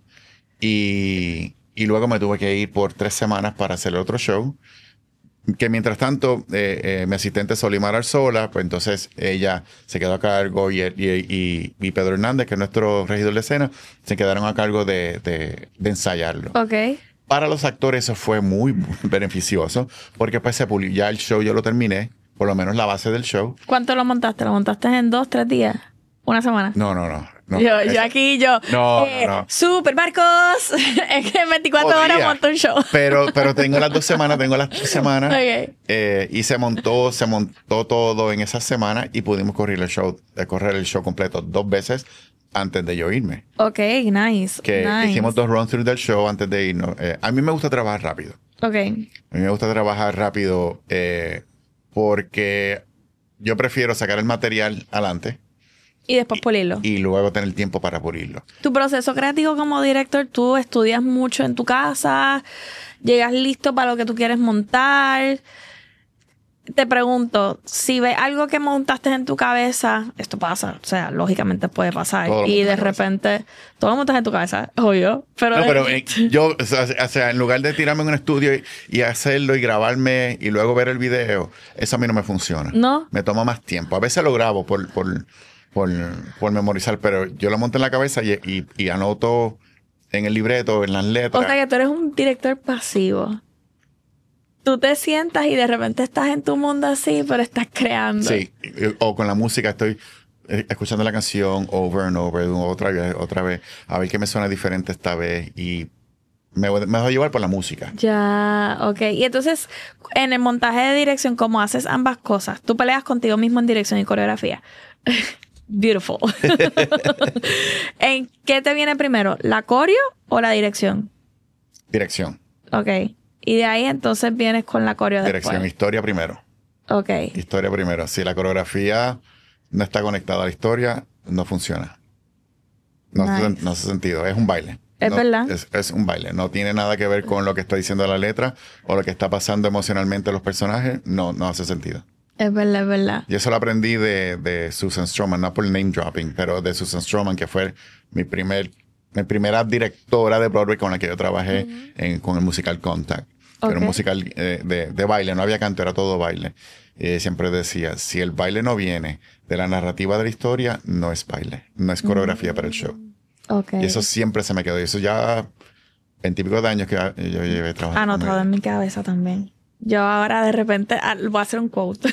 Y, y luego me tuve que ir por tres semanas para hacer el otro show. Que mientras tanto, eh, eh, mi asistente Solimar Arzola, pues entonces ella se quedó a cargo y, y, y, y Pedro Hernández, que es nuestro regidor de escena, se quedaron a cargo de, de, de ensayarlo. Ok. Para los actores eso fue muy beneficioso, porque pues se pulió. Ya el show yo lo terminé, por lo menos la base del show. ¿Cuánto lo montaste? ¿Lo montaste en dos, tres días? ¿Una semana? No, no, no. No, yo, eso, yo aquí, yo. No, eh, no, no. Super Marcos. Es que en veinticuatro Podría, horas monto un show. Pero, pero tengo las dos semanas, tengo las tres semanas. Okay. Eh, y se montó, se montó todo en esas semanas y pudimos correr el show, eh, correr el show completo dos veces antes de yo irme. Ok, nice. Que nice. hicimos dos run-throughs del show antes de irnos. Eh, a mí me gusta trabajar rápido. Ok. A mí me gusta trabajar rápido eh, porque yo prefiero sacar el material adelante. Y después pulirlo. Y, y luego tener tiempo para pulirlo. Tu proceso creativo como director, tú estudias mucho en tu casa, llegas listo para lo que tú quieres montar. Te pregunto, si ves algo que montaste en tu cabeza, esto pasa, o sea, lógicamente puede pasar. Todo lo Y montas de en la cabeza. repente, todo lo montas en tu cabeza, obvio. Pero, No, de- pero eh, yo, o sea, o sea, en lugar de tirarme en un estudio y, y hacerlo y grabarme y luego ver el video, eso a mí no me funciona. ¿No? Me toma más tiempo. A veces lo grabo por, por, por, por memorizar, pero yo lo monto en la cabeza y, y, y anoto en el libreto, en las letras. O sea que tú eres un director pasivo. Tú te sientas y de repente estás en tu mundo así, pero estás creando. Sí, o con la música estoy eh, escuchando la canción over and over, otra vez, otra vez, a ver qué me suena diferente esta vez y me, voy- me voy a llevar por la música. Ya, ok. Y entonces, en el montaje de dirección, ¿cómo haces ambas cosas? Tú peleas contigo mismo en dirección y coreografía. Beautiful. ¿En qué te viene primero? ¿La coreo o la dirección? Dirección, Ok. Y de ahí entonces vienes con la coreo dirección, después. historia primero. Ok. Historia primero. Si la coreografía no está conectada a la historia, no funciona. No, Nice. hace, no hace sentido. Es un baile. Es No, verdad. Es, es un baile. No tiene nada que ver con lo que está diciendo la letra o lo que está pasando emocionalmente a los personajes. No, no hace sentido. Es verdad, es verdad. Y eso lo aprendí de, de Susan Stroman, no por name dropping, pero de Susan Stroman, que fue mi primer, mi primera directora de Broadway con la que yo trabajé uh-huh. en, con el musical Contact. Okay. Era un musical eh, de, de baile, no había canto, era todo baile. Y siempre decía, si el baile no viene de la narrativa de la historia, no es baile, no es coreografía uh-huh. para el show. Okay. Y eso siempre se me quedó. Y eso ya veintipico de años que yo llevé trabajando. Anotado en mi cabeza también. Yo ahora de repente voy a hacer un quote.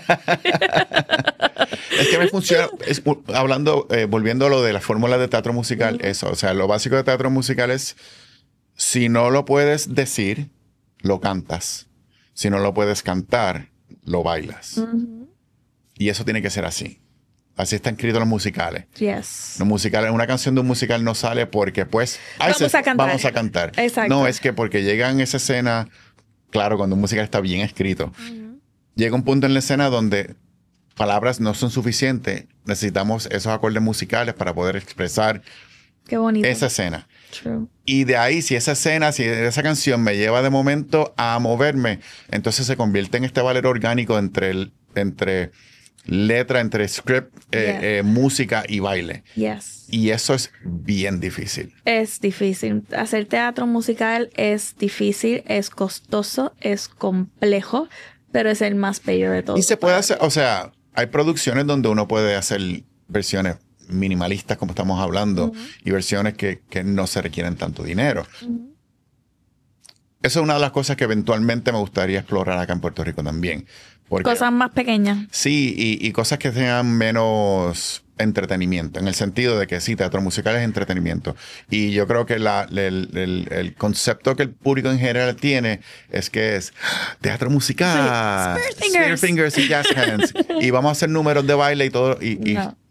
Es que me funciona, es, hablando, eh, volviendo a lo de la fórmula de teatro musical, uh-huh. eso, o sea, lo básico de teatro musical es, si no lo puedes decir, lo cantas. Si no lo puedes cantar, lo bailas. Uh-huh. Y eso tiene que ser así. Así están escritos los musicales. Yes. Los musicales, una canción de un musical no sale porque, pues, vamos, se, a, cantar. vamos a cantar. Exacto. No, es que porque llegan esa escena, claro, cuando un musical está bien escrito, uh-huh. llega un punto en la escena donde palabras no son suficientes. Necesitamos esos acordes musicales para poder expresar Qué bonito. esa escena. True. Y de ahí, si esa escena, si esa canción me lleva de momento a moverme, entonces se convierte en este valor orgánico entre, el, entre letra, entre script, eh, yeah. eh, música y baile. Yes. Y eso es bien difícil. Es difícil. Hacer teatro musical es difícil, es costoso, es complejo, pero es el más bello de todos. Y se puede hacer, o sea, hay producciones donde uno puede hacer versiones minimalistas, como estamos hablando, uh-huh. y versiones que, que no se requieren tanto dinero. Uh-huh. Eso es una de las cosas que eventualmente me gustaría explorar acá en Puerto Rico también. Porque, cosas más pequeñas. Sí, y, y cosas que tengan menos entretenimiento, en el sentido de que sí, teatro musical es entretenimiento. Y yo creo que la, el, el, el concepto que el público en general tiene es que es teatro musical, sí. Spear fingers, Spear fingers y jazz hands. Y vamos a hacer números de baile y todo. Y, y, no.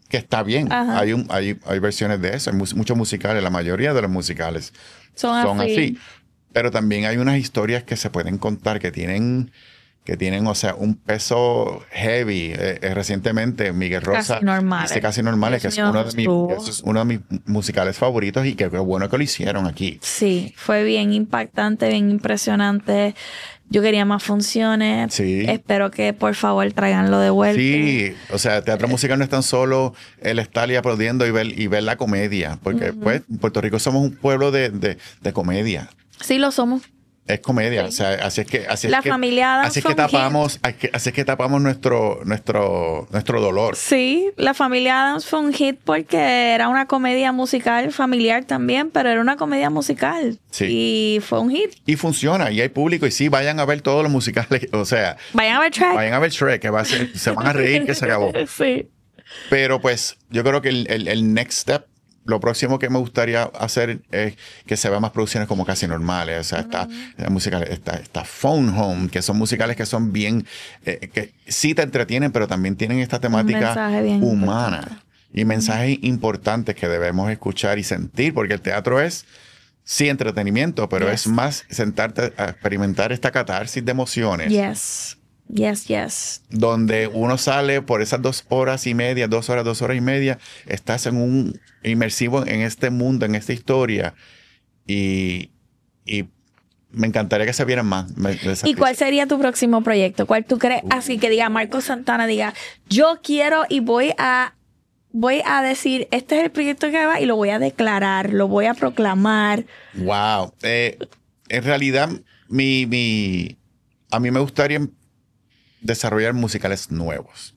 que está bien. Hay, un, hay, hay versiones de eso. Hay mu muchos musicales, la mayoría de los musicales son, son así. así. Pero también hay unas historias que se pueden contar que tienen, que tienen, o sea, un peso heavy. Eh, eh, recientemente Miguel Rosa Casi Normales. hizo Casi Normales, que es uno, de mis, estuvo. eso es uno de mis musicales favoritos y que qué bueno que lo hicieron aquí. Sí, fue bien impactante, bien impresionante. Yo quería más funciones. Sí. Espero que por favor traiganlo de vuelta. Sí, o sea, teatro musical no es tan solo el estar y aplaudiendo y ver, y ver la comedia, porque uh-huh. pues en Puerto Rico somos un pueblo de, de, de comedia. Sí, lo somos. Es comedia, sí. o sea, así es que así la es que, familia así es que tapamos, hit. así es que tapamos nuestro nuestro nuestro dolor. Sí, La Familia Addams fue un hit porque era una comedia musical familiar también, pero era una comedia musical. Sí. Y fue un hit. Y funciona, y hay público, y sí, vayan a ver todos los musicales, o sea, vayan a ver Shrek. Vayan a ver Shrek, que va a ser, se van a reír que se acabó. Sí. Pero pues, yo creo que el, el, el next step, lo próximo que me gustaría hacer es que se vean más producciones como Casi Normales. O sea, uh-huh. está, musical, está, está Phone Home, que son musicales que son bien, eh, que sí te entretienen, pero también tienen esta temática humana importante. Y mensajes uh-huh. importantes que debemos escuchar y sentir, porque el teatro es, sí, entretenimiento, pero yes. es más sentarte a experimentar esta catarsis de emociones. Yes. Yes, yes. Donde uno sale por esas dos horas y media, dos horas, dos horas y media, estás en un inmersivo en este mundo, en esta historia. Y, y me encantaría que se vieran más. ¿Y cuál sería tu próximo proyecto? ¿Cuál tú crees? Uh. Así que diga, Marco Santana diga, yo quiero y voy a, voy a decir, este es el proyecto que va y lo voy a declarar, lo voy a proclamar. Wow. Eh, en realidad, mi, mi, a mí me gustaría desarrollar musicales nuevos.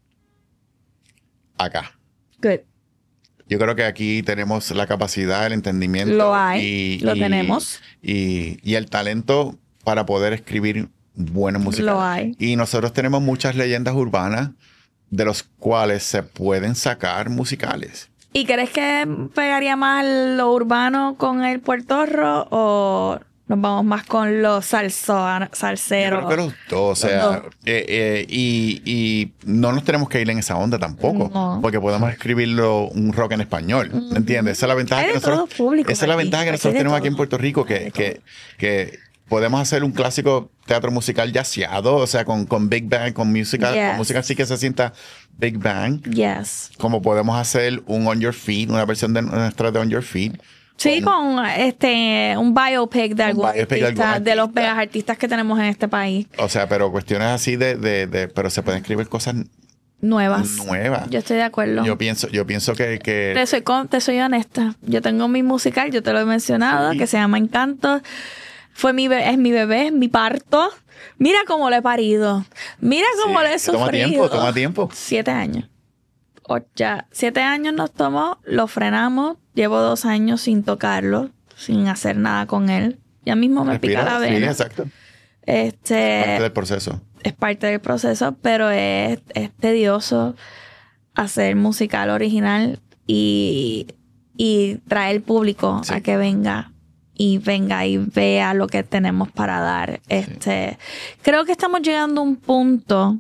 Acá. Good. Yo creo que aquí tenemos la capacidad, el entendimiento. Lo hay, y, lo y, tenemos. Y, y el talento para poder escribir buenos musicales. Lo hay. Y nosotros tenemos muchas leyendas urbanas de los cuales se pueden sacar musicales. ¿Y crees que pegaría más lo urbano con el puertorro o nos vamos más con los salso, salseros? Yo creo que los dos, o sea, dos. Eh, eh, y, y no nos tenemos que ir en esa onda tampoco, no. porque podemos escribirlo un rock en español, ¿me mm-hmm. entiendes? Esa es la ventaja hay que de nosotros, público esa es la ventaja que nosotros tenemos todo. Aquí en Puerto Rico, que, que, que podemos hacer un clásico teatro musical jazzeado, o sea, con, con Big Bang, con música, yes. con música así que se sienta Big Bang. Yes. Como podemos hacer un On Your Feet, una versión de nuestra de On Your Feet. Sí, con, con este un biopic de algún artista, de, artista, de los megas artistas que tenemos en este país. O sea, pero cuestiones así de, de, de pero se pueden escribir cosas nuevas. Nuevas. Yo estoy de acuerdo. Yo pienso, yo pienso que, que... Te soy te soy honesta. Yo tengo mi musical, yo te lo he mencionado, sí. que se llama Encanto. Fue mi bebé, es mi bebé, es mi parto. Mira cómo lo he parido. Mira cómo sí, lo he sufrido. Toma tiempo, toma tiempo. Siete años. O ya, siete años nos tomó, lo frenamos. Llevo dos años sin tocarlo, sin hacer nada con él. Ya mismo me Respira, pica la vena. Sí, exacto. Este, es parte del proceso. Es parte del proceso, pero es, es tedioso hacer musical original y, y traer público sí. a que venga y venga y vea lo que tenemos para dar. Este, sí. Creo que estamos llegando a un punto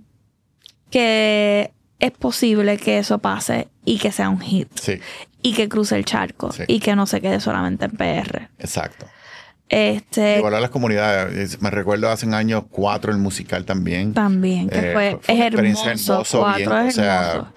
que es posible que eso pase y que sea un hit. Sí. Y que cruce el charco. Sí. Y que no se quede solamente en P R. Exacto. Este, Igual a las comunidades. Me recuerdo hace años cuatro el musical también. También. Que eh, fue, fue, es hermoso. hermoso cuatro bien, es o sea, hermoso.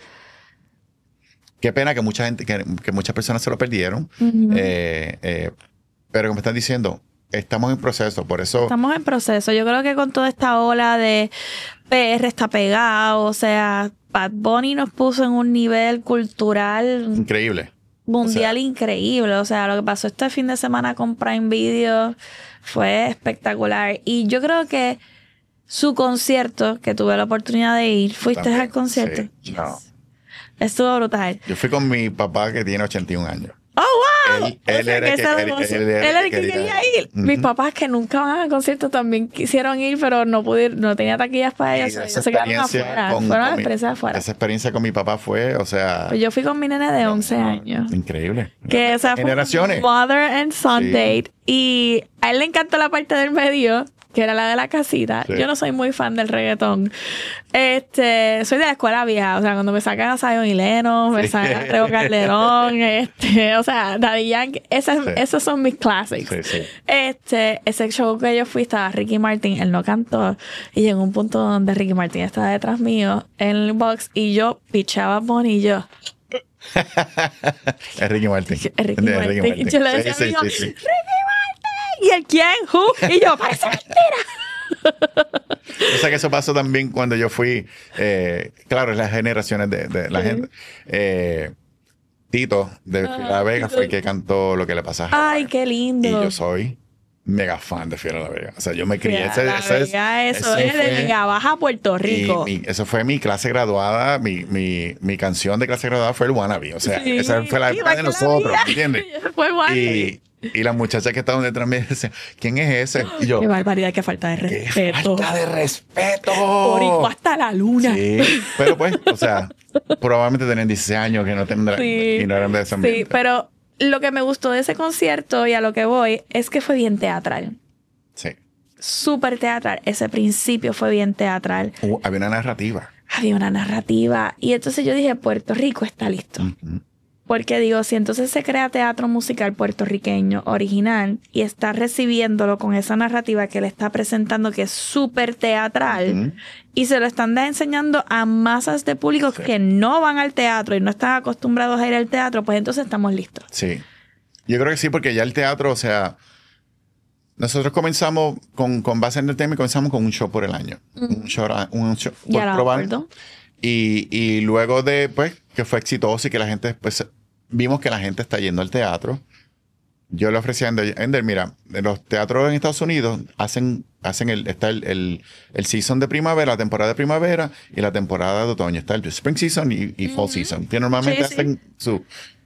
Qué pena que mucha gente, que, que muchas personas se lo perdieron. Uh-huh. eh, eh, pero como están diciendo, estamos en proceso. Por eso. Estamos en proceso. Yo creo que con toda esta ola de P R está pegado. O sea, Bad Bunny nos puso en un nivel cultural increíble. Mundial, o sea, increíble. O sea, lo que pasó este fin de semana con Prime Video fue espectacular. Y yo creo que su concierto, que tuve la oportunidad de ir, ¿fuiste también, al concierto? Sí. No. Estuvo brutal. Yo fui con mi papá que tiene ochenta y un años. ¡Oh, wow! Él, él, o sea, era, que que, él, él, él era el que quería, quería ir. Uh-huh. Mis papás que nunca van al concierto también quisieron ir, pero no pudieron, no tenía taquillas para ellos. Ellos se quedaron afuera. Con, Fueron con a la experiencia afuera. Esa experiencia con mi papá fue, o sea... Pues yo fui con mi nene de once años. Increíble. Que, o sea, generaciones. Fue mother and son sí. date. Y a él le encantó la parte del medio, que era la de la casita. Sí. Yo no soy muy fan del reggaetón. Este, soy de la escuela vieja. O sea, cuando me sacan a Zion y Lennon, me Sí. sacan a Tego Calderón, este, o sea, Daddy Yankee, esas, Sí. esos son mis clásicos. Sí, sí. Este, ese show que yo fui estaba Ricky Martin, él no cantó, y llegó un punto donde Ricky Martin estaba detrás mío en el box y yo pichaba a Bonnie y yo. Es Ricky Martin. Es Ricky Es Martin. Y yo le decía Sí, a mi hijo, sí, sí, sí. Ricky Martin. ¿Y el quién? ¿Who? Y yo, parece mentira. O sea que eso pasó también cuando yo fui, eh, claro, las generaciones de, de la Sí. gente. Eh, Tito de Ajá, Fiera La Vega Tito. fue el que cantó Lo que le pasa a Ay, Hawái. qué lindo. Y yo soy mega fan de Fiera La Vega. O sea, yo me crié. Fiera ese- La ese es- Vega, eso ese es de fue- Vega Baja, Puerto y Rico. mi- eso fue mi clase graduada, mi, mi, mi canción de clase graduada fue el Wannabe. O sea, Sí, esa fue la época igual de que la nosotros, mía. ¿me entiendes? Fue igual. Y, y las muchachas que estaban detrás me decían, ¿quién es ese? Y yo, Qué barbaridad, qué falta de ¡qué respeto. falta de respeto! Boricua hasta la luna. Sí, pero pues, o sea, probablemente tenían dieciséis años que no tendrán Sí. y no eran de ese ambiente. Sí, pero lo que me gustó de ese concierto y a lo que voy es que fue bien teatral. Sí. Súper teatral. Ese principio fue bien teatral. Hubo- había una narrativa. Había una narrativa. Y entonces yo dije, Puerto Rico está listo. Ujú. Porque digo, si entonces se crea teatro musical puertorriqueño original y está recibiéndolo con esa narrativa que le está presentando que es súper teatral Ujú. y se lo están da- enseñando a masas de públicos Sí. que no van al teatro y no están acostumbrados a ir al teatro, pues entonces estamos listos. Sí. Yo creo que sí, porque ya el teatro, o sea, nosotros comenzamos con, con base en el tema y comenzamos con un show por el año. Un show, un show por Ya lo probar. acuerdo. Y, y luego de, pues, que fue exitoso y que la gente, pues, vimos que la gente está yendo al teatro. Yo le ofrecí a Ender, Ender, mira, en los teatros en Estados Unidos hacen, hacen el, está el, el, el season de primavera, la temporada de primavera y la temporada de otoño. Está el spring season y, y fall season, que normalmente Sí, sí. hacen su...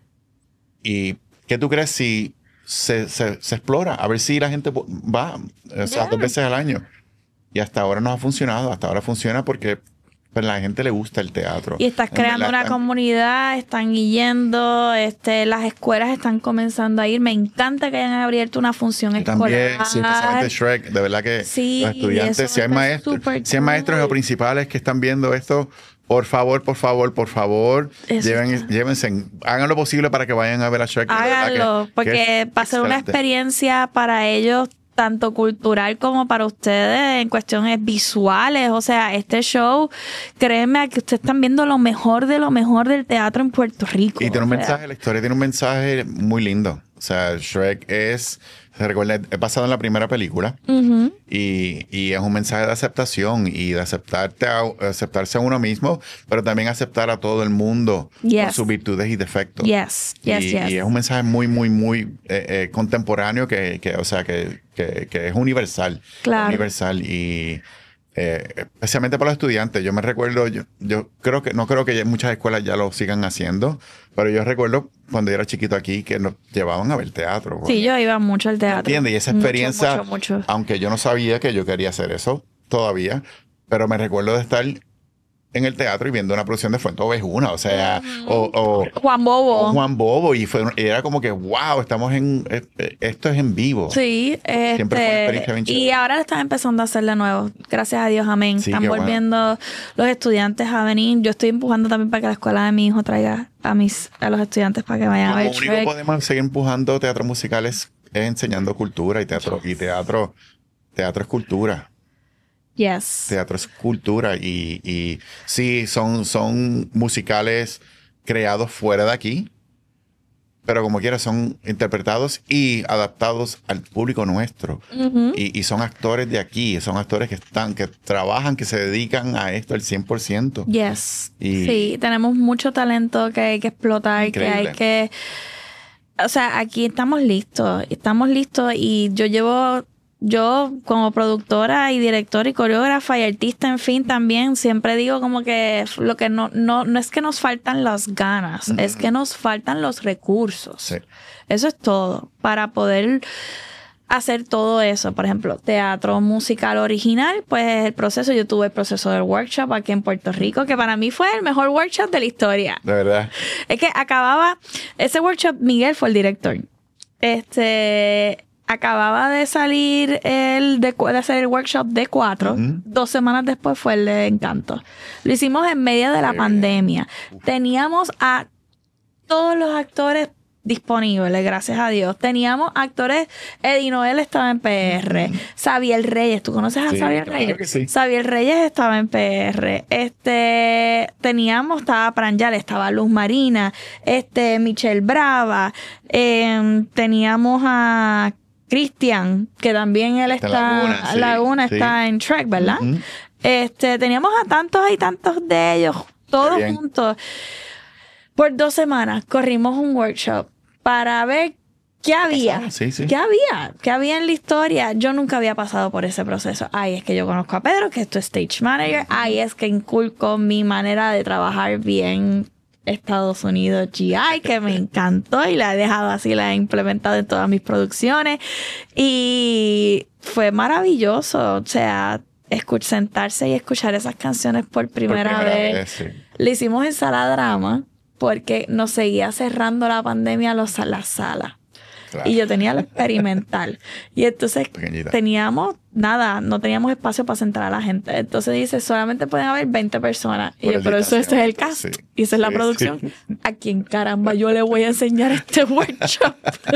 ¿Y qué tú crees si se, se, se explora? A ver si la gente va, o sea, Yeah. dos veces al año. Y hasta ahora no ha funcionado, hasta ahora funciona porque pues, la gente le gusta el teatro. Y estás En creando verdad, una están- comunidad, están yendo, este, las escuelas están comenzando a ir. Me encanta que hayan abierto una función Y también, escolar. sí, especialmente Shrek, de verdad que Sí, los estudiantes, eso si hay está maestros, súper si hay maestros cool. o principales que están viendo esto, por favor, por favor, por favor, Eso lleven, está. llévense, hagan lo posible para que vayan a ver a Shrek. de verdad que- Háganlo, que porque es va a ser una excelente. experiencia para ellos, tanto cultural como para ustedes en cuestiones visuales. O sea, este show, créeme que ustedes están viendo lo mejor de lo mejor del teatro en Puerto Rico. Y tiene un O sea, mensaje, la historia tiene un mensaje muy lindo. O sea, Shrek es, se recuerda, es basado en la primera película. ujú. Y, y es un mensaje de aceptación y de aceptarte a- aceptarse a uno mismo, pero también aceptar a todo el mundo con Yes. sus virtudes y defectos. Yes, yes, y, yes. y es un mensaje muy, muy, muy eh, eh, contemporáneo que, que, o sea, que, que, que es universal. Claro. Universal y eh, especialmente para los estudiantes. Yo me recuerdo, yo, yo creo que, no creo que ya muchas escuelas ya lo sigan haciendo, pero yo recuerdo cuando yo era chiquito aquí que nos llevaban a ver teatro. Sí, yo iba mucho al teatro. ¿Entiendes? Y esa Mucho, experiencia, mucho, mucho. aunque yo no sabía que yo quería hacer eso todavía, pero me recuerdo de estar en el teatro y viendo una producción de Fuente Ovejuna, o sea, o, o- Juan Bobo. o Juan Bobo, y fue un- y era como que, wow, estamos en, eh, eh, esto es en vivo. Sí, Siempre fue una experiencia este, bien y chévere. ahora lo están empezando a hacer de nuevo. Gracias a Dios, amén. Sí, están qué bueno. volviendo los estudiantes a venir. Yo estoy empujando también para que la escuela de mi hijo traiga a mis a los estudiantes para que vayan a Lo ver único que Shrek. podemos seguir empujando teatro musical es, es enseñando cultura y teatro, y teatro, teatro es cultura. Yes. Teatro es cultura y, y sí, son, son musicales creados fuera de aquí, pero como quiera son interpretados y adaptados al público nuestro. Ujú. y, y son actores de aquí, son actores que están, que trabajan, que se dedican a esto al cien por ciento. Yes. Y- Sí, tenemos mucho talento que hay que explotar, Increíble. que hay que... O sea, aquí estamos listos, estamos listos y yo llevo, yo como productora y directora y coreógrafa y artista, en fin, también siempre digo como que lo que no, no, no es que nos faltan las ganas, Mm. es que nos faltan los recursos. Sí. Eso es todo, para poder hacer todo eso. Por ejemplo, teatro musical original, pues el proceso, yo tuve el proceso del workshop aquí en Puerto Rico, que para mí fue el mejor workshop de la historia. De verdad. Es que acababa, ese workshop, Miguel fue el director. Este, acababa de salir el de, de hacer el workshop de cuatro. Uh-huh. Dos semanas después fue el de Encanto. Lo hicimos en medio de la Qué pandemia. Bien. Teníamos a todos los actores disponibles, gracias a Dios. Teníamos actores, Eddie Noel estaba en P R, uh-huh. Xavier Reyes, ¿tú conoces a sí, Xavier claro Reyes? Que sí. Xavier Reyes estaba en P R. Este, teníamos, estaba Pranjal, estaba Luz Marina, este, Michelle Brava, eh, teníamos a Cristian, que también él está, Laguna, sí, Laguna sí. está en Trek, ¿verdad? Uh-huh. Este, teníamos a tantos y tantos de ellos, todos juntos. Por dos semanas corrimos un workshop para ver qué había, sí, sí. qué había, qué había en la historia. Yo nunca había pasado por ese proceso. Ahí es que yo conozco a Pedro, que es tu stage manager. Ahí es que inculco mi manera de trabajar bien Estados Unidos G I, que me encantó y la he dejado así, la he implementado en todas mis producciones. Y fue maravilloso, o sea, escuch, sentarse y escuchar esas canciones por primera, por primera vez. vez sí. Le hicimos en Sala Drama, porque nos seguía cerrando la pandemia los, las salas. Claro. Y yo tenía la experimental. Y entonces Pequeñita. teníamos, nada, no teníamos espacio para sentar a la gente. Entonces dice, solamente pueden haber veinte personas. Y Por yo, pero eso ese es el cast. Sí. Y esa es la sí, producción. Sí. ¿A quién caramba yo le voy a enseñar este workshop?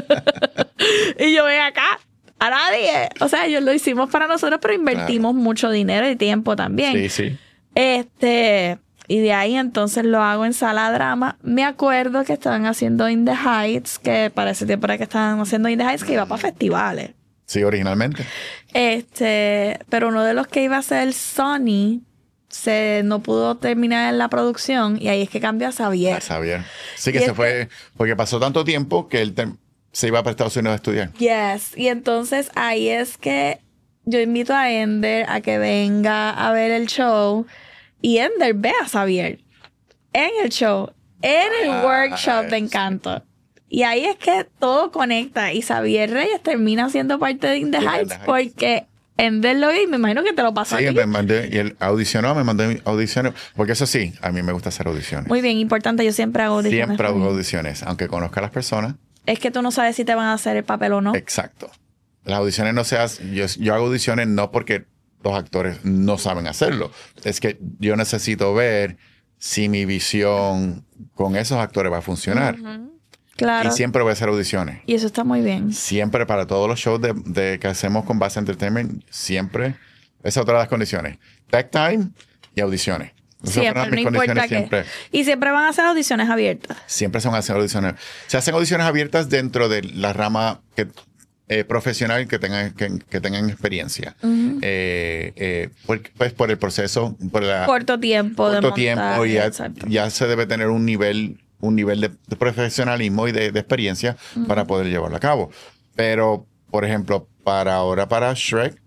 Y yo ven acá. A nadie. O sea, ellos lo hicimos para nosotros, pero invertimos claro. mucho dinero y tiempo también. Sí, sí. Este... Y de ahí entonces lo hago en Sala Drama. Me acuerdo que estaban haciendo In the Heights, que para ese tiempo era que estaban haciendo In the Heights, que iba para festivales. Sí, originalmente. Este, pero uno de los que iba a ser Sony se no pudo terminar en la producción y ahí es que cambió a Xavier. A Xavier. Sí, que y se este, fue, porque pasó tanto tiempo que él te, se iba para Estados Unidos a estudiar. Yes. Y entonces ahí es que yo invito a Ender a que venga a ver el show. Y Ender ve a Xavier en el show, en el ah, workshop de Encanto. Y ahí es que todo conecta. Y Xavier Reyes termina siendo parte de In the Heights sí, porque Ender lo vi y me imagino que te lo pasó. Sí, aquí. me mandé, y él audicionó, me mandó audiciones. Porque eso sí, a mí me gusta hacer audiciones. Muy bien, importante. Yo siempre hago audiciones. Siempre hago audiciones, aunque conozca a las personas. Es que tú no sabes si te van a hacer el papel o no. Exacto. Las audiciones no se hacen. Yo, yo hago audiciones no porque los actores no saben hacerlo. Es que yo necesito ver si mi visión con esos actores va a funcionar. Uh-huh. Claro. Y siempre voy a hacer audiciones. Y eso está muy bien. Siempre para todos los shows de, de que hacemos con Bass Entertainment, siempre. Esa es otra de las condiciones. Tech time y audiciones. Siempre, no importa qué. Siempre. Y siempre van a hacer audiciones abiertas. Siempre se van a hacer audiciones. Se hacen audiciones abiertas dentro de la rama que... Eh, profesional que tengan que, que tengan experiencia uh-huh. eh, eh, por, pues por el proceso por la, corto tiempo corto de tiempo montaje, ya, ya se debe tener un nivel un nivel de, de profesionalismo y de, de experiencia uh-huh. para poder llevarlo a cabo. Pero por ejemplo para ahora para Shrek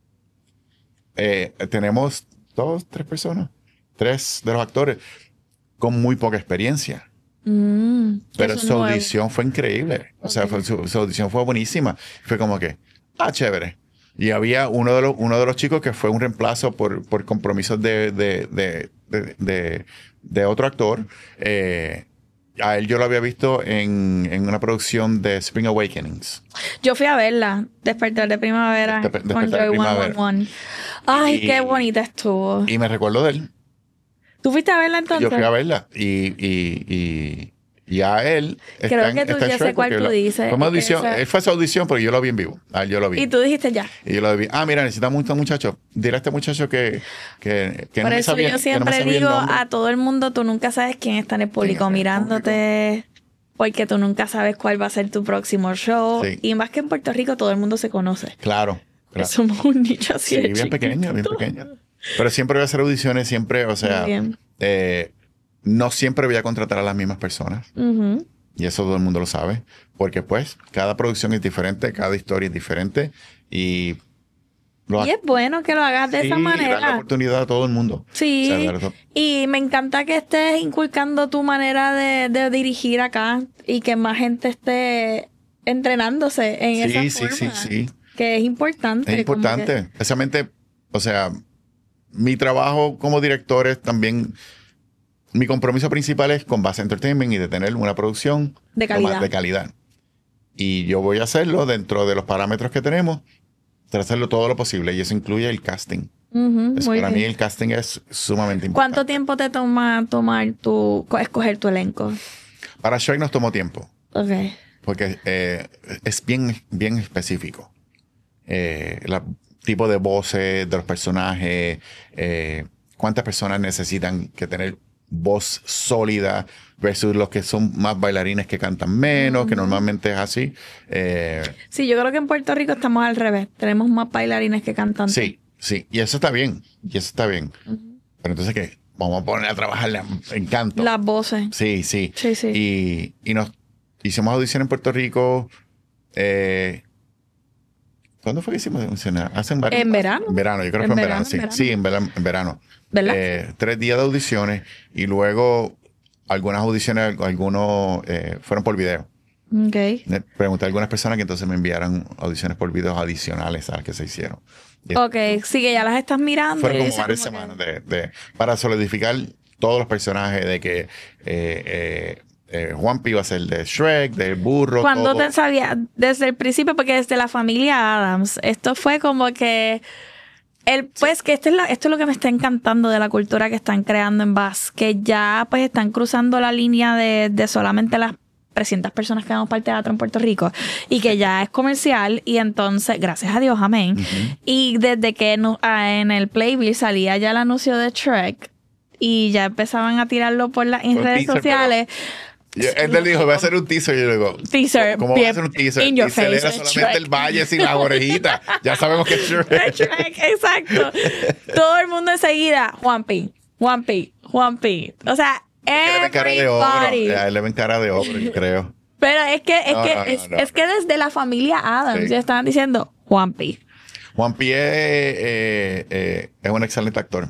eh, tenemos dos tres personas tres de los actores con muy poca experiencia. Mm, pero su audición nuevo. fue increíble. O okay. sea, fue, su, su audición fue buenísima. Fue como que, ah, chévere. Y había uno de los, uno de los chicos que fue un reemplazo por, por compromisos de, de, de, de, de, de otro actor. Eh, a él yo lo había visto en, en una producción de Spring Awakenings. Yo fui a verla, Despertar de Primavera, Despe- con Joy ciento once. Ay, y, qué bonita estuvo. Y me recuerdo de él. ¿Tú fuiste a verla entonces? Yo fui a verla y, y, y, y a él creo está, que tú ya sé cuál tú lo, dices. Fue, audición, esa... fue esa audición, pero yo lo vi en vivo. Ah, yo lo vi. Y tú dijiste ya. Y yo lo vi. Ah, mira, necesitamos un muchacho. Dile a este muchacho que, que, que Por no eso me sabía, yo siempre no digo a todo el mundo, tú nunca sabes quién está en el público mirándote. Público. Porque tú nunca sabes cuál va a ser tu próximo show. Sí. Y más que en Puerto Rico todo el mundo se conoce. Claro. claro. Somos un nicho así sí, de bien chiquito. pequeño, bien pequeño. Pero siempre voy a hacer audiciones, siempre, o sea, eh, no siempre voy a contratar a las mismas personas. Uh-huh. Y eso todo el mundo lo sabe. Porque pues, cada producción es diferente, cada historia es diferente. Y, lo y ha- es bueno que lo hagas de sí, esa manera. Y dar la oportunidad a todo el mundo. Sí. O sea, y me encanta que estés inculcando tu manera de, de dirigir acá. Y que más gente esté entrenándose en sí, esa sí, forma. Sí, sí, sí. Que es importante. Es importante. Que... Especialmente, o sea, mi trabajo como director es también... Mi compromiso principal es con Bass Entertainment y de tener una producción de calidad. de calidad. Y yo voy a hacerlo dentro de los parámetros que tenemos, para hacerlo todo lo posible. Y eso incluye el casting. Uh-huh, Entonces, para bien. mí el casting es sumamente importante. ¿Cuánto tiempo te toma tomar tu, escoger tu elenco? Para Shrek nos tomó tiempo. Ok. Porque eh, es bien, bien específico. Eh, el tipo de voces de los personajes, eh, cuántas personas necesitan que tener voz sólida versus los que son más bailarines que cantan menos, uh-huh. que normalmente es así. Eh, sí, yo creo que en Puerto Rico estamos al revés. Tenemos más bailarines que cantantes. Sí, sí. Y eso está bien. Y eso está bien. Uh-huh. Pero entonces, ¿qué? Vamos a poner a trabajar en canto. Las voces. Sí, sí. Sí, sí. Y, y nos hicimos audición en Puerto Rico. Eh, ¿Cuándo fue que hicimos audiciones? ¿Hace en verano? En verano. En verano, yo creo que fue en verano, sí. verano. Sí, en verano. En verano. ¿Verdad? Eh, tres días de audiciones y luego algunas audiciones, algunos eh, fueron por video. Ok. Le pregunté a algunas personas que entonces me enviaran audiciones por videos adicionales a las que se hicieron. Y ok, sí que ya las estás mirando. Fueron como varias semanas de, de, para solidificar todos los personajes de que eh, eh, eh, Juanpi iba a ser de Shrek, del burro. ¿Cuándo todo. te sabías? Desde el principio, porque desde la familia Addams, esto fue como que... El, pues que esto es, la, esto es lo que me está encantando de la cultura que están creando en Buzz, que ya pues están cruzando la línea de, de solamente las trescientas personas que damos parte de teatro en Puerto Rico y que ya es comercial y entonces, gracias a Dios, amén. Uh-huh. Y desde que no, ah, en el Playbill salía ya el anuncio de Shrek y ya empezaban a tirarlo por las en redes teaser, sociales. Yo, él le dijo, voy a hacer un teaser. Y yo le digo, teaser, ¿cómo voy a hacer un teaser? In your y se le era face, solamente Shrek. el valle sin las orejitas. Ya sabemos que es Shrek. Shrek, exacto. Todo el mundo enseguida, Juanpi, Juanpi, Juanpi. O sea, everybody. A él le ven cara de ogro, yo creo. Pero es que, es, no, que, no, no, es, no. es que desde la familia Addams Sí. ya estaban diciendo Juanpi. Juanpi es, eh, eh, es un excelente actor.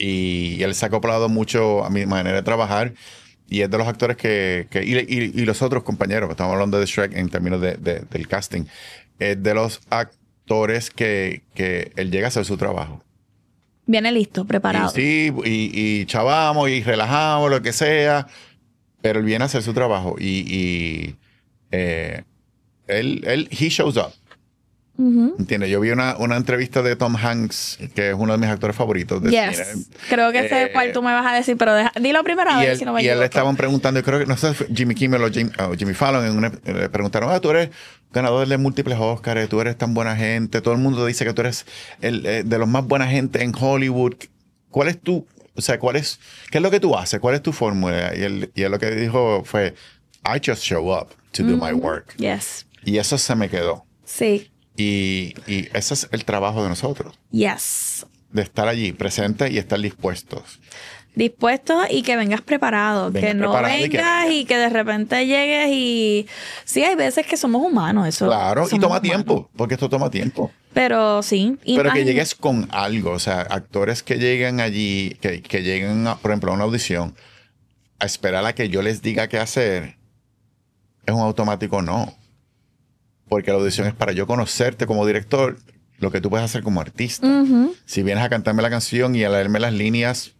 Y él se ha acoplado mucho a mi manera de trabajar. Y es de los actores que... que y, y, y los otros compañeros, estamos hablando de Shrek en términos de, de, del casting, es de los actores que, que él llega a hacer su trabajo. Viene listo, preparado. Y, sí, y, y chavamos y relajamos, lo que sea, pero él viene a hacer su trabajo. Y, y eh, él, él, he shows up. Uh-huh. ¿Entiendes? Yo vi una, una entrevista de Tom Hanks, que es uno de mis actores favoritos. De Yes. cine. Creo que sé Eh, cuál tú me vas a decir, pero deja, dilo primero a Y ver él, si no me y él le equivoco. estaban preguntando, yo creo que, no sé, fue Jimmy Kimmel o Jim, oh, Jimmy Fallon, en una, le preguntaron, ah, tú eres ganador de múltiples Oscars, tú eres tan buena gente, todo el mundo dice que tú eres el, eh, de los más buena gente en Hollywood. ¿Cuál es tu, o sea, cuál es, qué es lo que tú haces? ¿Cuál es tu fórmula? Y él, y él lo que dijo fue, I just show up to do Mm-hmm. my work. Yes. Y eso se me quedó. Sí. Y, y ese es el trabajo de nosotros, Yes. de estar allí, presentes y estar dispuestos. Dispuesto y que vengas preparado. Venga que no preparado y vengas que y que de repente llegues y... Sí, hay veces que somos humanos. Eso, Claro, y somos toma humanos. tiempo, porque esto toma tiempo. Pero sí. Pero que imagínate. llegues con algo, o sea, actores que llegan allí, que, que lleguen, a, por ejemplo, a una audición, a esperar a que yo les diga qué hacer, es un automático no. Porque la audición es para yo conocerte como director, lo que tú puedes hacer como artista. Uh-huh. Si vienes a cantarme la canción y a leerme las líneas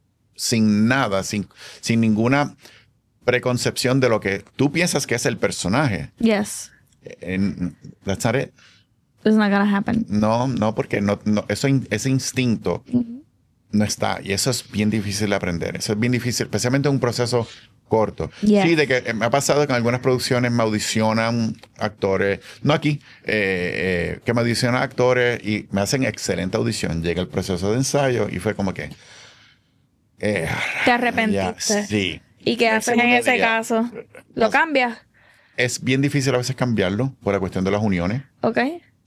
sin nada, sin, sin ninguna preconcepción de lo que tú piensas que es el personaje, Yes. en, that's not it. It's not gonna happen. No, no, porque no, no, eso, ese instinto Uh-huh. no está. Y eso es bien difícil de aprender. Eso es bien difícil, especialmente en un proceso corto. Yes. Sí, de que me ha pasado que en algunas producciones me audicionan actores, no aquí, eh, eh, que me audicionan actores y me hacen excelente audición. Llega el proceso de ensayo y fue como que... Eh, Te arrepentiste. ya, sí. ¿Y qué El haces en segundo ese día, caso? ¿Lo cambias? Es bien difícil a veces cambiarlo por la cuestión de las uniones. ¿Ok?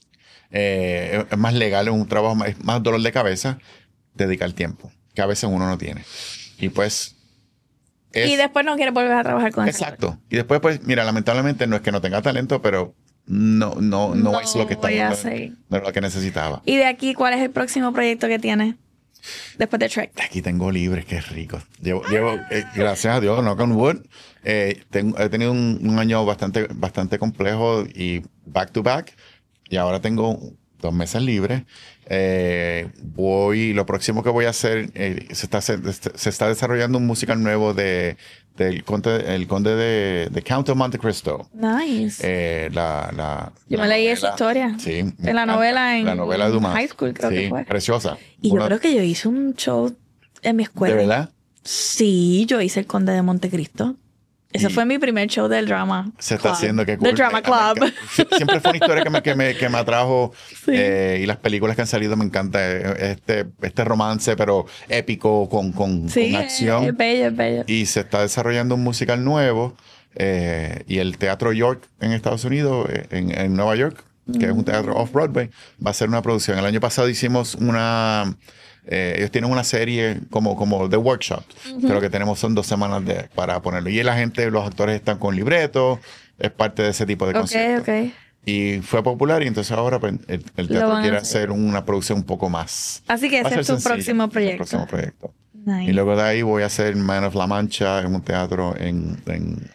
Eh, es más legal, es un trabajo más, es más dolor de cabeza dedicar tiempo, que a veces uno no tiene. Y pues... es- Y después no quieres volver a trabajar con eso. Exacto. Y después, pues, mira, lamentablemente no es que no tenga talento, pero no, no, no, No es lo que estaba, voy a no, hacer. no es lo que necesitaba. ¿Y de aquí cuál es el próximo proyecto que tienes? Después de Shrek. Aquí tengo libre, qué rico. Llevo, llevo eh, gracias a Dios, knock on wood. Eh, tengo- he tenido un, un año bastante, bastante complejo y back to back. Y ahora tengo dos meses libres. Eh, voy, lo próximo que voy a hacer, eh, se, está, se, se está desarrollando un musical nuevo de, del conde, el conde de, de Count of Monte Cristo. Nice. Eh, la, la, Yo la me leí novela, esa historia. Sí. En la novela en, la novela de Dumas. high school, creo sí, que fue. Preciosa. Y Una, yo creo que yo hice un show en mi escuela. ¿De verdad? Sí, yo hice el Conde de Montecristo. Ese Y fue mi primer show del drama. Se está club. haciendo que Del Drama Club. Siempre fue una historia que me, que me, que me atrajo. Sí. Eh, y las películas que han salido me encanta. Este, este romance, pero épico, con, con, Sí, con acción. es bello, es bello. Y se está desarrollando un musical nuevo. Eh, y el Teatro York en Estados Unidos, en, en Nueva York, que mm. es un teatro off-Broadway, va a ser una producción. El año pasado hicimos una... Eh, ellos tienen una serie como, como The Workshop, uh-huh. que lo que tenemos son dos semanas de, para ponerlo. Y la gente, los actores están con libretos, es parte de ese tipo de okay, conciertos. Okay. Y fue popular y entonces ahora pues, el, el teatro quiere hacer una producción un poco más. Así que ese es tu sencilla, próximo proyecto. Es el próximo proyecto. Nice. Y luego de ahí voy a hacer Man of La Mancha en un teatro en, en,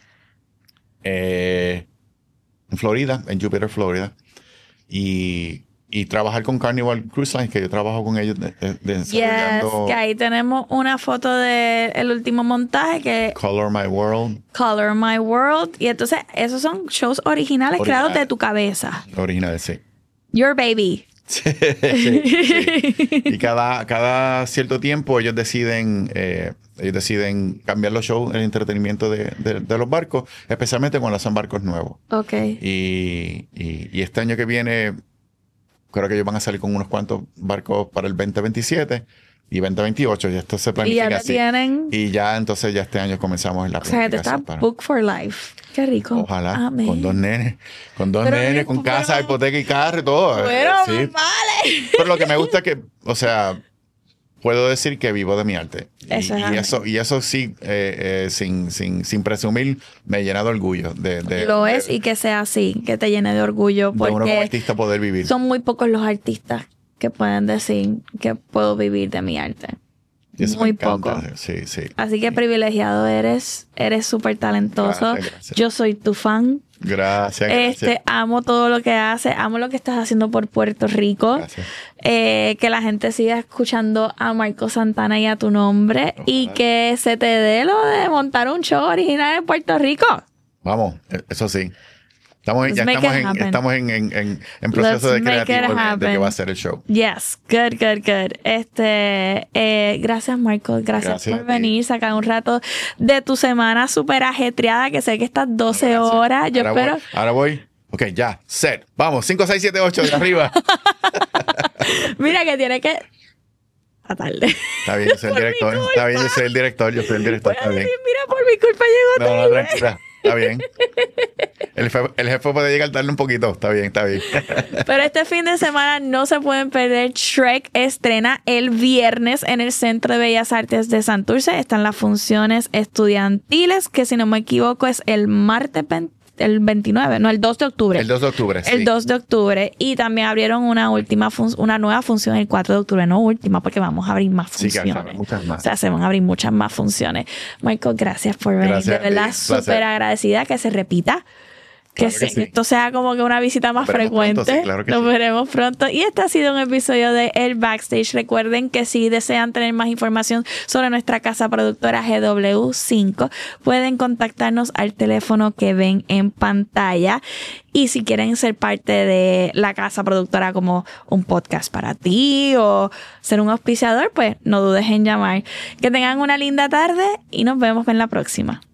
eh, en Florida, en Jupiter, Florida. Y... Y trabajar con Carnival Cruise Lines, que yo trabajo con ellos de, de, de desarrollando... Yes, que ahí tenemos una foto del último montaje que... Color My World. Color My World. Y entonces, esos son shows originales Original. creados de tu cabeza. Originales, sí. Your baby. Sí, sí, sí. Y cada, cada cierto tiempo ellos deciden... Eh, ellos deciden cambiar los shows, el entretenimiento de, de, de los barcos, especialmente cuando hacen barcos nuevos. Ok. Y, y, y este año que viene... Creo que ellos van a salir con unos cuantos barcos para el veinte veintisiete y veinte veintiocho. Y esto se planifica y ya así. Tienen... Y ya entonces ya este año comenzamos en la planificación. O sea, te está para... book for life. Qué rico. Ojalá. Amén. Con dos nenes. Con dos pero, nenes, con pero, casa, hipoteca y carro y todo. Bueno, sí. vale. Pero lo que me gusta es que, o sea... Puedo decir que vivo de mi arte. Eso y, es y, eso, y eso sí, eh, eh, sin, sin, sin presumir, me llena de orgullo. De, de, Lo de, es y que sea así, que te llene de orgullo. Porque de uno como artista poder vivir. Son muy pocos los artistas que pueden decir que puedo vivir de mi arte. Muy poco. Sí, sí. Así que privilegiado eres. Eres súper talentoso. Gracias, gracias. Yo soy tu fan. Gracias, gracias. Este, amo todo lo que haces, amo lo que estás haciendo por Puerto Rico. Gracias. Eh, que la gente siga escuchando a Marco Santana y a tu nombre. Oh, y que se te dé lo de montar un show original en Puerto Rico. Vamos, eso sí. Estamos, ya estamos en, estamos en, en, en, en proceso Let's de creativo de, de que va a ser el show. Yes, good, good, good. Este, eh, gracias, Marco. Gracias, gracias por venir, sacar un rato de tu semana súper ajetreada, que sé que estás doce gracias. horas. Yo ahora espero. Voy, ahora voy. Ok, ya, set. Vamos, cinco, seis, siete, ocho, de arriba. Mira que tiene que... A tarde. Está bien, yo soy el director. Está bien, yo soy el director. Yo soy el director. Está bien. Mira, por mi culpa llegó tarde. No, no, tranquila. Está bien. El jefe, el jefe puede llegar tarde un poquito. Está bien, está bien. Pero este fin de semana no se pueden perder. Shrek estrena el viernes en el Centro de Bellas Artes de Santurce. Están las funciones estudiantiles, que si no me equivoco es el martes el veintinueve, no, el dos de octubre. El dos de octubre, sí. El dos de octubre. Y también abrieron una última fun- una nueva función el cuatro de octubre. No última, porque vamos a abrir más funciones. Sí, que muchas más. O sea, se van a abrir muchas más funciones. Michael, gracias por venir. Gracias, de verdad, súper agradecida que se repita. Que, claro que sí. Esto sea como que una visita más frecuente. Pronto, sí, claro que Nos sí. veremos pronto. Y este ha sido un episodio de El Backstage. Recuerden que si desean tener más información sobre nuestra casa productora G W cinco, pueden contactarnos al teléfono que ven en pantalla. Y si quieren ser parte de la casa productora como un podcast para ti o ser un auspiciador, pues no dudes en llamar. Que tengan una linda tarde y nos vemos en la próxima.